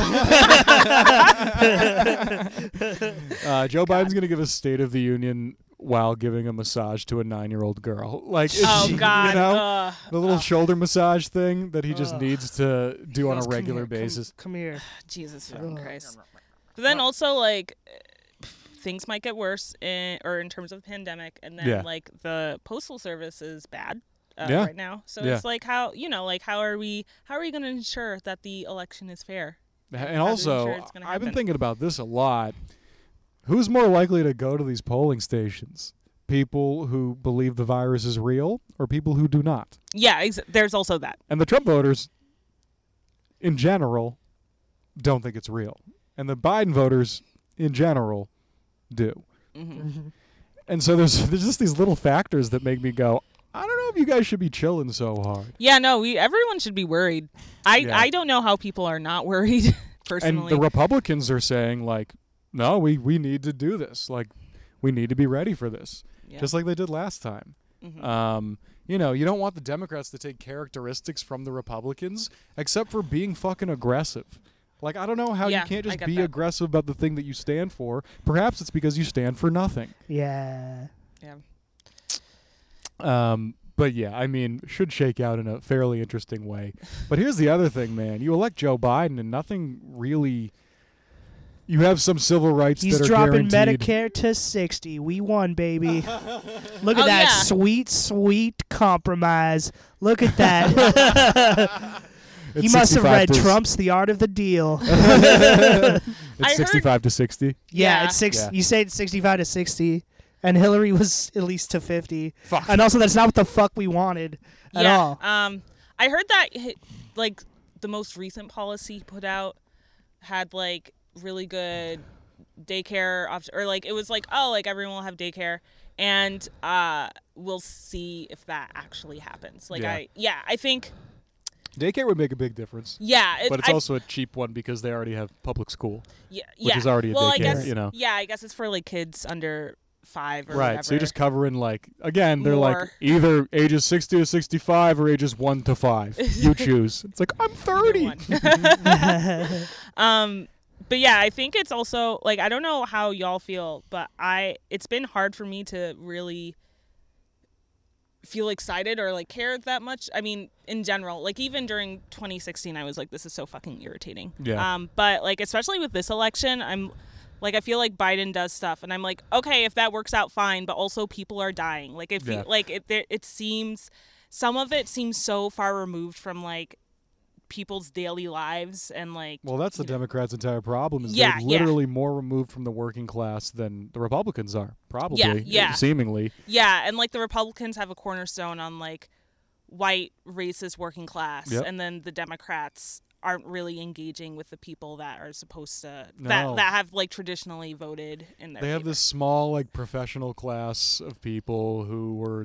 Joe Biden's going to give a State of the Union while giving a massage to a 9-year-old girl. Like, it's, Oh God. you know, the little shoulder massage thing that he just Ugh. needs to do on a Goes, "Come regular here, come- basis. Come here. Jesus fucking Ugh. Christ. But then also like things might get worse in terms of the pandemic, and then Yeah. like the postal service is bad Yeah. right now. So Yeah. it's like how are we going to ensure that the election is fair? And How to ensure also, it's gonna I've been happen. thinking about this a lot. Who's more likely to go to these polling stations? People who believe the virus is real or people who do not? Yeah, there's also that. And the Trump voters, in general, don't think it's real. And the Biden voters, in general, do. Mm-hmm. And so there's just these little factors that make me go, I don't know if you guys should be chilling so hard. Yeah, no, everyone should be worried. Yeah. I don't know how people are not worried personally. And the Republicans are saying, like, no, we need to do this. Like, we need to be ready for this. Yeah. Just like they did last time. Mhm. You know, you don't want the Democrats to take characteristics from the Republicans, except for being fucking aggressive. Like, I don't know how Yeah, you can't I just get be that. aggressive about the thing that you stand for. Perhaps it's because you stand for nothing. Yeah. Yeah. But yeah, I mean, should shake out in a fairly interesting way. But here's the other thing, man. You elect Joe Biden and nothing really... You have some civil rights He's that are dropping guaranteed. Medicare to 60. We won, baby. Look at Oh, that yeah. sweet, sweet compromise. Look at that. He It's must have 65 read to Trump's The Art of the Deal. It's I heard- 65 to 60. Yeah, Yeah. it's six. Yeah. You say it's 65 to 60, and Hillary was at least to 50. Fuck. And also, that's not what the fuck we wanted at yeah. all. I heard that like the most recent policy he put out had like really good daycare option, or like it was like, oh, like everyone will have daycare, and we'll see if that actually happens. Like Yeah. I think Daycare would make a big difference. But it's I- also a cheap one because they already have public school. yeah, which is already a well, I daycare, guess, you know. Yeah, I guess it's for like kids under 5 or Right. whatever. So you're just covering, like, again, they're like More. either ages 60 to 65 or ages 1 to 5. You choose. It's like, I'm 30. Either one. But yeah, I think it's also like, I don't know how y'all feel, but it's been hard for me to really feel excited or like care that much. I mean, in general, like even during 2016, I was like, this is so fucking irritating. Yeah. But like, especially with this election, I'm like, I feel like Biden does stuff and I'm like, okay, if that works out, fine. But also people are dying. Like if Yeah. it seems, some of it seems so far removed from like people's daily lives and like, Well, that's the Democrats' entire problem is Yeah, they're yeah. literally more removed from the working class than the Republicans are, probably, yeah. seemingly. yeah. And like the Republicans have a cornerstone on like white racist working class. Yep. And then the Democrats aren't really engaging with the people that are supposed to, No. that have like traditionally voted in their They have favor. this small, like, professional class of people who were,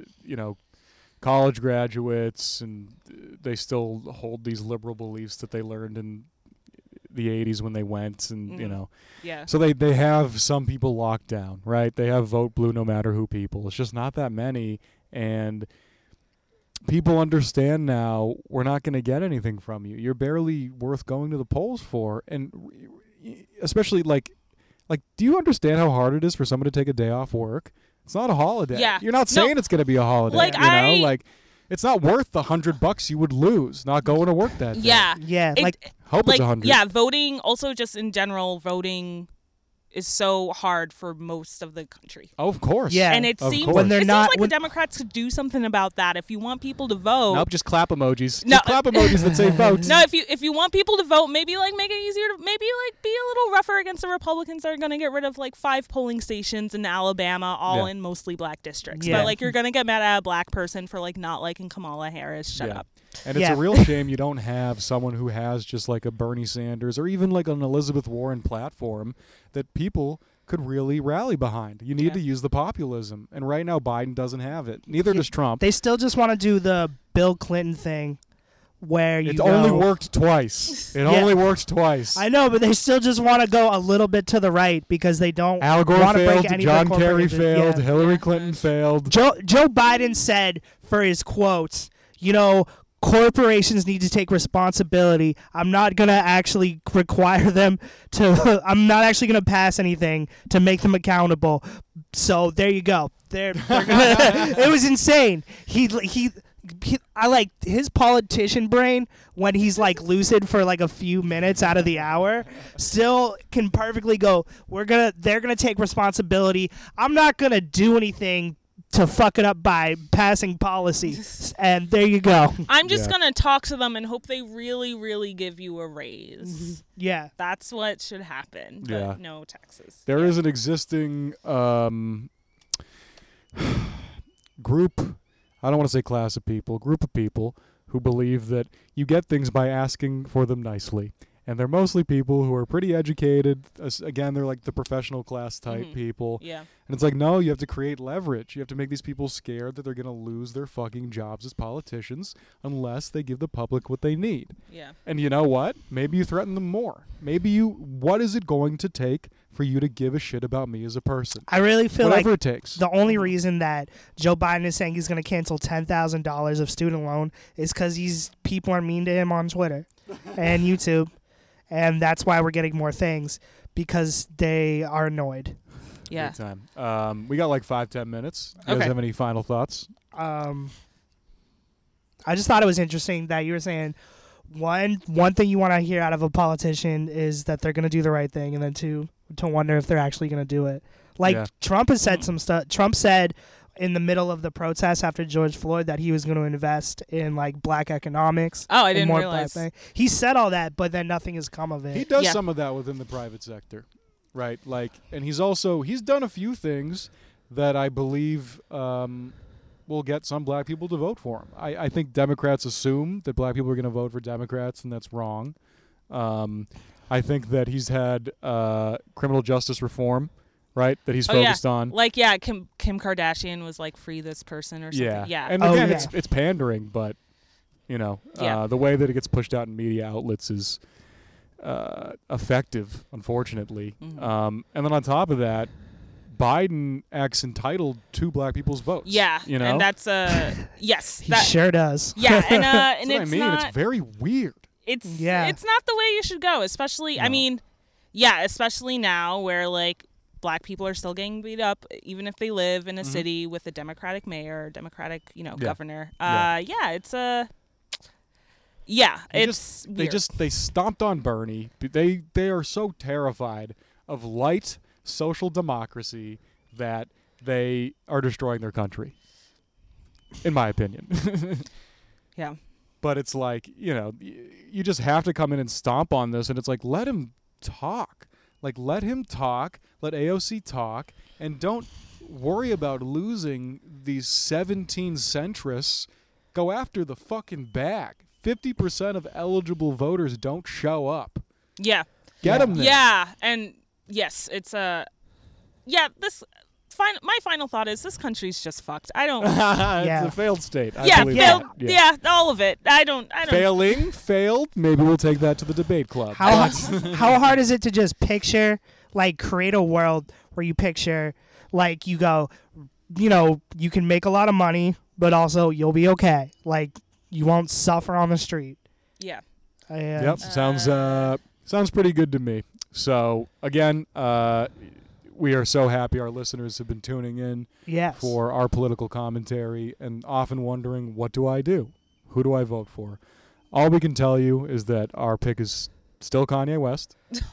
college graduates, and they still hold these liberal beliefs that they learned in the 80s when they went, and you know. Yeah. So they have some people locked down, right? They have vote blue no matter who people. It's just not that many, and people understand now we're not going to get anything from you. You're barely worth going to the polls for, and especially like do you understand how hard it is for someone to take a day off work? It's not a holiday. Yeah. You're not saying it's going to be a holiday. Like, you know, like it's not worth the $100 you would lose not going to work that day. Yeah. Yeah, Hope like it's 100. yeah, voting also just in general, voting is so hard for most of the country. Oh, of course. Yeah. And it Of seems course. When they're it not- seems like when- the Democrats could do something about that. If you want people to vote, Nope, just clap emojis. No. Just clap emojis that say vote. no, if you want people to vote, maybe like make it easier to maybe like be a little rougher against the Republicans that are going to get rid of like 5 polling stations in Alabama, all Yeah. in mostly black districts. Yeah. But like you're going to get mad at a black person for like not liking Kamala Harris. Shut Yeah. up. And it's Yeah. a real shame you don't have someone who has just like a Bernie Sanders or even like an Elizabeth Warren platform that people could really rally behind. You need Yeah. to use the populism. And right now Biden doesn't have it. Neither does Trump. they still just want to do the Bill Clinton thing, where you It go, only worked twice. It Yeah. only worked twice. I know, but they still just want to go a little bit to the right because they don't Al Gore want to break failed. any John of the corporate Kerry interest. failed. Yeah. Hillary Yeah. Clinton failed. Joe Biden said for his quotes, you know, corporations need to take responsibility. I'm not going to actually require them to I'm not actually going to pass anything to make them accountable. So there you go. They're gonna, it was insane. He I like his politician brain when he's like lucid for like a few minutes out of the hour still can perfectly go, they're going to take responsibility. I'm not going to do anything to fuck it up by passing policies. And there you go. I'm just Yeah. going to talk to them and hope they really, really give you a raise. Yeah. That's what should happen. But Yeah. no taxes. There is an existing group, I don't want to say class of people, group of people who believe that you get things by asking for them nicely. And they're mostly people who are pretty educated. Again, they're like the professional class type Mhm. people. Yeah. And it's like, no, you have to create leverage. You have to make these people scared that they're going to lose their fucking jobs as politicians unless they give the public what they need. Yeah. And you know what? Maybe you threaten them more. What is it going to take for you to give a shit about me as a person? I really feel Whatever like it takes. the only reason that Joe Biden is saying he's going to cancel $10,000 of student loan is because people are mean to him on Twitter and YouTube. And that's why we're getting more things, because they are annoyed. Yeah. Good time. We got like 5-10 minutes. You guys Okay. have any final thoughts? I just thought it was interesting that you were saying one thing you want to hear out of a politician is that they're going to do the right thing, and then two, to wonder if they're actually going to do it. Like Yeah. Trump has said some stuff. Trump said in the middle of the protests after George Floyd that he was going to invest in like black economics. Oh, I and didn't more realize. black thing. He said all that, but then nothing has come of it. He does Yeah. some of that within the private sector, right? Like, and he's done a few things that I believe will get some black people to vote for him. I think Democrats assume that black people are going to vote for Democrats, and that's wrong. I think that he's had criminal justice reform, right? That he's focused on. Like, yeah, Kim Kardashian was like, free this person or something. Yeah. Yeah. And Oh, again, yeah. it's pandering, but Yeah. the way that it gets pushed out in media outlets is effective, unfortunately. Mhm. And then on top of that, Biden acts entitled to black people's votes. Yeah. You know? And that's yes. He That, sure does. yeah. And That's and what I it's mean. not. It's very weird. It's Yeah. it's not the way you should go, especially I No. mean, yeah, especially now where like black people are still getting beat up even if they live in a Mhm. city with a Democratic mayor, Democratic, Yeah. governor. Yeah. It's a yeah, They it's weird. They stomped on Bernie. They are so terrified of light social democracy that they are destroying their country. In my opinion. yeah. But it's like, you just have to come in and stomp on this, and it's like, let him talk. Like, let him talk, let AOC talk, and don't worry about losing these 17 centrists. Go after the fucking bag. 50% of eligible voters don't show up. Yeah. Get them there. Yeah, and yes, it's this my final thought is this country's just fucked. I don't. It's a failed state. I Yeah, believe failed. that. Yeah, all of it. I don't. Failing, failed. Maybe we'll take that to the debate club. How hard is it to just picture, like, create a world where you picture, like, you go, you know, you can make a lot of money, but also you'll be okay. Like, you won't suffer on the street. Yeah. Yep. Sounds pretty good to me. So again, we are so happy our listeners have been tuning in Yes. for our political commentary and often wondering, what do I do? Who do I vote for? All we can tell you is that our pick is still Kanye West.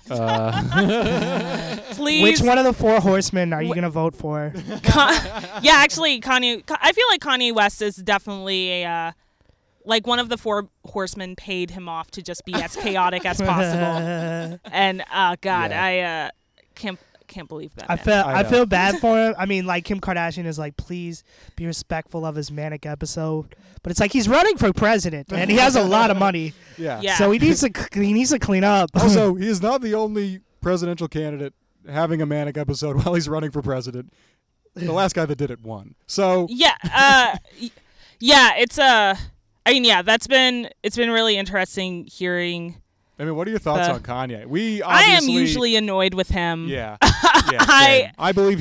Please. Which one of the 4 horsemen are you going to vote for? Yeah, actually, Kanye. I feel like Kanye West is definitely a. Like one of the 4 horsemen paid him off to just be as chaotic as possible. And God, I can't believe that. I feel bad for him. I mean, like, Kim Kardashian is like, please be respectful of his manic episode, but it's like he's running for president and he has a lot of money. Yeah. So he needs to clean up. Also, he is not the only presidential candidate having a manic episode while he's running for president. The last guy that did it won. So yeah, it's I mean, yeah, it's been really interesting hearing. I mean, what are your thoughts on Kanye? I am usually annoyed with him. Yeah. I believe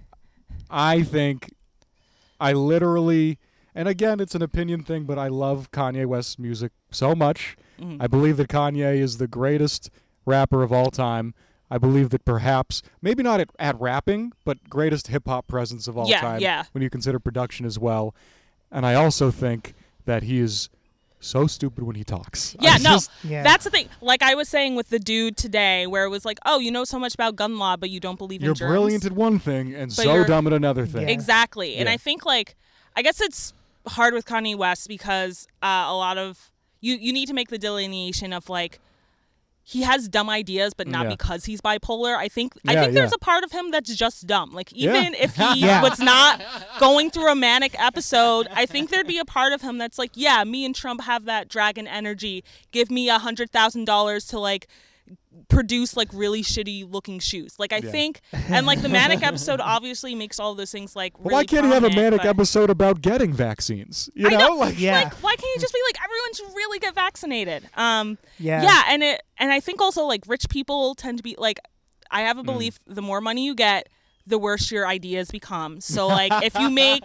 I literally, and again, it's an opinion thing, but I love Kanye West's music so much. Mm-hmm. I believe that Kanye is the greatest rapper of all time. I believe that perhaps, maybe not at rapping, but greatest hip-hop presence of all time when you consider production as well. And I also think that he is so stupid when he talks. Yeah, that's the thing. Like I was saying with the dude today, where it was like, oh, you know so much about gun law, but you don't believe in germs. You're brilliant at one thing and so dumb at another thing. Yeah. Exactly. And I think, like, I guess it's hard with Kanye West because a lot of, you need to make the delineation of, like, he has dumb ideas, but not because he's bipolar. I think there's a part of him that's just dumb. Like, even if he was not going through a manic episode, I think there'd be a part of him that's like, yeah, me and Trump have that dragon energy. Give me $100,000 to, like, produce, like, really shitty looking shoes. Like, I think, and, like, the manic episode obviously makes all those things, like, really why can't he have a manic but episode about getting vaccines? You know? Like, like, why can't you just be like, everyone should really get vaccinated? And I think also, like, rich people tend to be like, I have a belief the more money you get, the worse your ideas become. So, like, if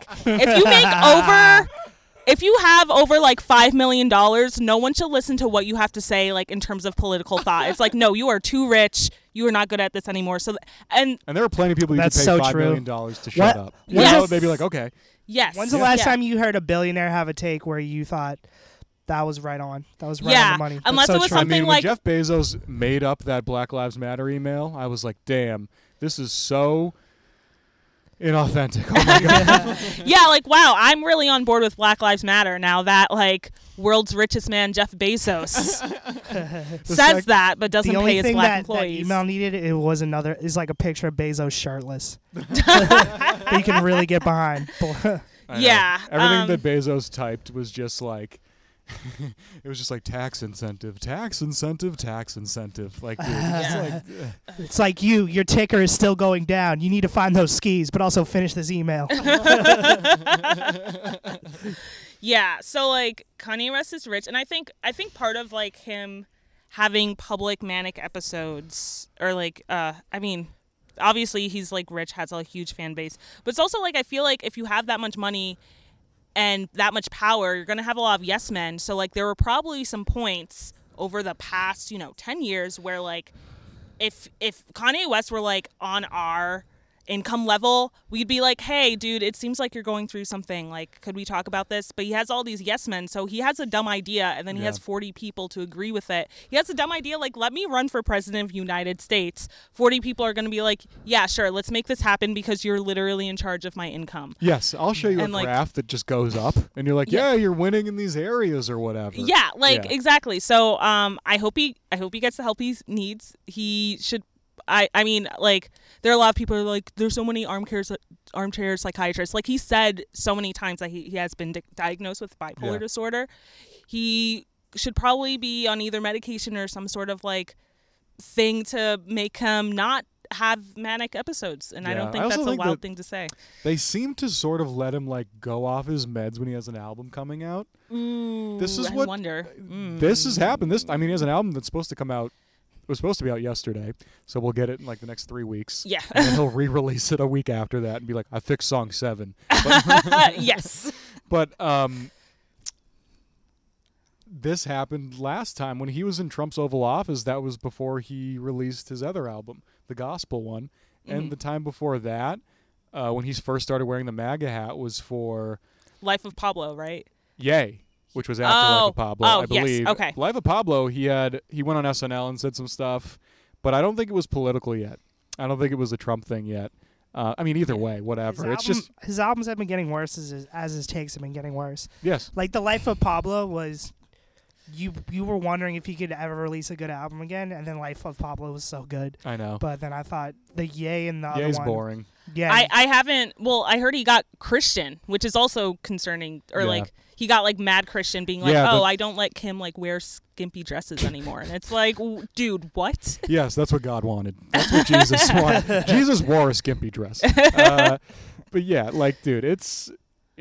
you have over like $5 million, no one should listen to what you have to say, like, in terms of political thought. It's like, no, you are too rich. You are not good at this anymore. So, and there are plenty of people you could pay $5 million to shut up. Yes. They'd be like, okay. Yes. When's the last time you heard a billionaire have a take where you thought that was right on? That was right on the money. Unless it was true. something when like Jeff Bezos made up that Black Lives Matter email, I was like, damn, this is so inauthentic. Oh my God. Yeah, like, wow, I'm really on board with Black Lives Matter now that, like, world's richest man Jeff Bezos says that, but doesn't pay his black employees. The email needed is like a picture of Bezos shirtless that you can really get behind. Yeah, everything that Bezos typed was just like, it was just like tax incentive. Like, dude, it's like your ticker is still going down. You need to find those skis, but also finish this email. Yeah, so, like, Kanye West is rich, and I think part of, like, him having public manic episodes, or, like, I mean, obviously he's, like, rich, has a huge fan base, but it's also, like, I feel like if you have that much money and that much power, you're going to have a lot of yes men. So, like, there were probably some points over the past, 10 years where, like, if Kanye West were, like, on our income level, we'd be like, hey, dude, it seems like you're going through something. Like, could we talk about this? But he has all these yes men, so he has a dumb idea, and then he has 40 people to agree with it. He has a dumb idea, like, let me run for president of the United States. 40 people are going to be like, yeah, sure, let's make this happen because you're literally in charge of my income. Yes, I'll show you a graph that just goes up, and you're like, yeah, you're winning in these areas or whatever. Yeah, like, exactly. So I hope he gets the help he needs. He should. I mean, like, there are a lot of people who are like, there's so many armchair psychiatrists. Like, he said so many times that he has been diagnosed with bipolar disorder. He should probably be on either medication or some sort of, like, thing to make him not have manic episodes, and I Yeah, don't I think also that's a think wild that- thing to say. They seem to sort of let him like go off his meds when he has an album coming out. Ooh, This is I what- wonder. This has happened. He has an album that's supposed to come out. It was supposed to be out yesterday, so we'll get it in like the next 3 weeks. Yeah. And then he'll re-release it a week after that and be like, "I fixed song 7." But, Yes. but this happened last time when he was in Trump's Oval Office. That was before he released his other album, the gospel one. And the time before that, when he first started wearing the MAGA hat, was for Life of Pablo, right? Yay, which was after Life of Pablo, Oh, I yes, believe. okay. Life of Pablo, he went on SNL and said some stuff, but I don't think it was political yet. I don't think it was a Trump thing yet. I mean, either way, whatever. It's just his albums have been getting worse as his takes have been getting worse. yes. Like The Life of Pablo was, you were wondering if he could ever release a good album again, and then Life of Pablo was so good. I know. But then I thought the Yay and the other Yay's one. boring. Yeah, I haven't. Well, I heard he got Christian, which is also concerning. Or Yeah. like he got like mad Christian, being like, Yeah, "Oh, the- I don't let him like wear skimpy dresses anymore." And it's like, dude, what? Yes, that's what God wanted. That's what Jesus wanted. Jesus wore a skimpy dress. But yeah, like, dude, it's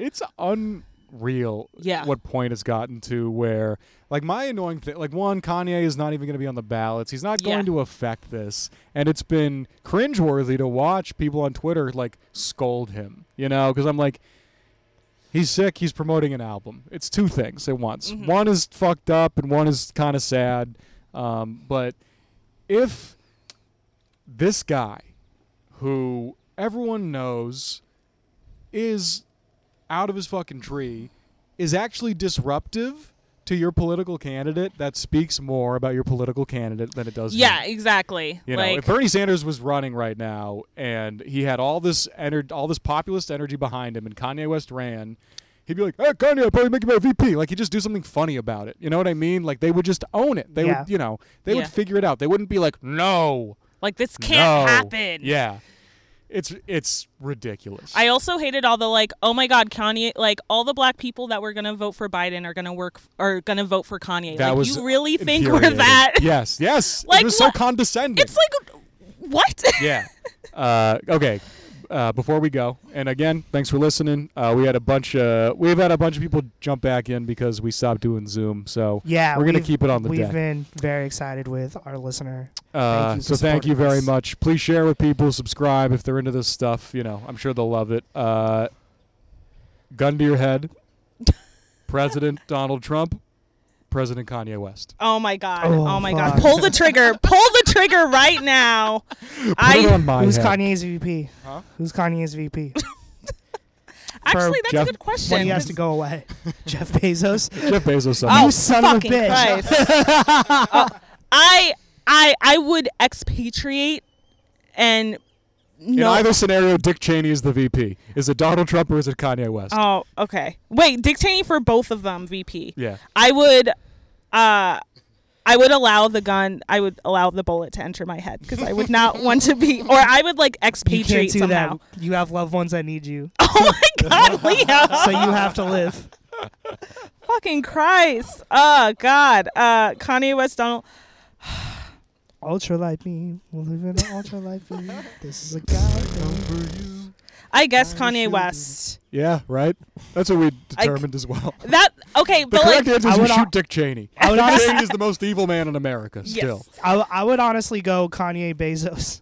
unreal Yeah. what point it's gotten to where, like, my annoying thing, like, one, Kanye is not even going to be on the ballots. He's not Yeah. going to affect this. And it's been cringeworthy to watch people on Twitter, like, scold him, because I'm like, he's sick, he's promoting an album. It's two things at once. Mhm. One is fucked up and one is kind of sad. But if this guy, who everyone knows is out of his fucking tree, is actually disruptive to your political candidate, that speaks more about your political candidate than it does Yeah, him. exactly. You know, like, if Bernie Sanders was running right now and he had all this populist energy behind him, and Kanye West ran, he'd be like, "Hey, Kanye, I'll probably make you my VP." Like, he'd just do something funny about it. You know what I mean? Like, they would just own it. They Yeah. would, they Yeah. would figure it out. They wouldn't be like, "No, like this can't no." happen. Yeah, it's ridiculous. I also hated all the like, oh my God, Kanye, like all the black people that were gonna vote for Biden are gonna vote for Kanye. That like, was you really think we're infuriating. that? Yes. Like, it was so what? condescending. It's like, what? Yeah. Okay. Before we go, and again, thanks for listening. We've had a bunch of people jump back in because we stopped doing Zoom. So yeah, we're gonna we've- keep it on the We've deck. been very excited with our listener. So you for thank you supporting very us. much. Please share with people. Subscribe if they're into this stuff. I'm sure they'll love it. Gun to your head. President Donald Trump. President Kanye West. Oh my God. Oh, Oh, my fuck. God. Pull the trigger. Pull the trigger right now. Put it on my Who's head. Kanye's VP? Huh? Who's Kanye's VP? Actually, that's Jeff- a good question. When he has to go away, Jeff Bezos. Jeff Bezos. Oh, You son of a fucking bitch. Christ. I would expatriate and In no. either scenario, Dick Cheney is the VP. Is it Donald Trump or is it Kanye West? Oh, okay. Wait, Dick Cheney for both of them, VP. Yeah. I would allow the gun. I would allow the bullet to enter my head because I would not want to be, or I would like You expatriate can't do somehow. that. You have loved ones that need you, Oh my God, Leo! so you have to live. Fucking Christ! Oh God, Kanye West, Donald. Ultra light beam. We'll live in an ultra light beam. This is a guy. I guess Kanye West. Yeah, right? That's what we determined as well. That okay, The but like correct answer I is we would shoot al- Dick Cheney. I would Dick honestly- Cheney is the most evil man in America, still. I would honestly go Kanye Bezos.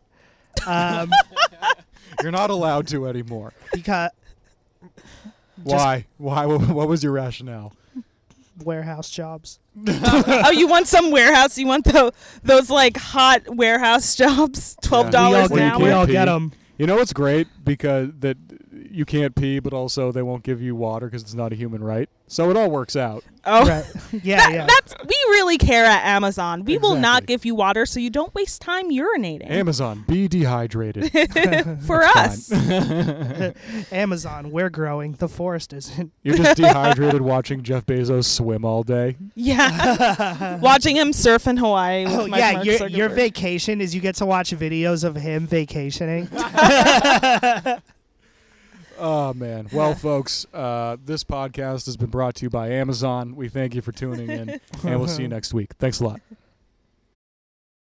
You're not allowed to anymore. Because Why? Why? What was your rationale? warehouse jobs. oh, you want some warehouse? You want those like hot warehouse jobs? $12 Yeah. an Well, you hour. We all pee. get them. You know what's great? Because that you can't pee, but also they won't give you water because it's not a human right. So it all works out. Oh, Right. Yeah, yeah. that's we really care at Amazon. We will not Exactly. give you water, so you don't waste time urinating. Amazon, be dehydrated. For us. Amazon, we're growing. The forest isn't. You're just dehydrated watching Jeff Bezos swim all day. Yeah. Watching him surf in Hawaii with Oh Mike yeah, Mark your Zuckerberg. vacation is you get to watch videos of him vacationing. Oh, man. Well, folks, this podcast has been brought to you by Amazon. We thank you for tuning in, and we'll see you next week. Thanks a lot.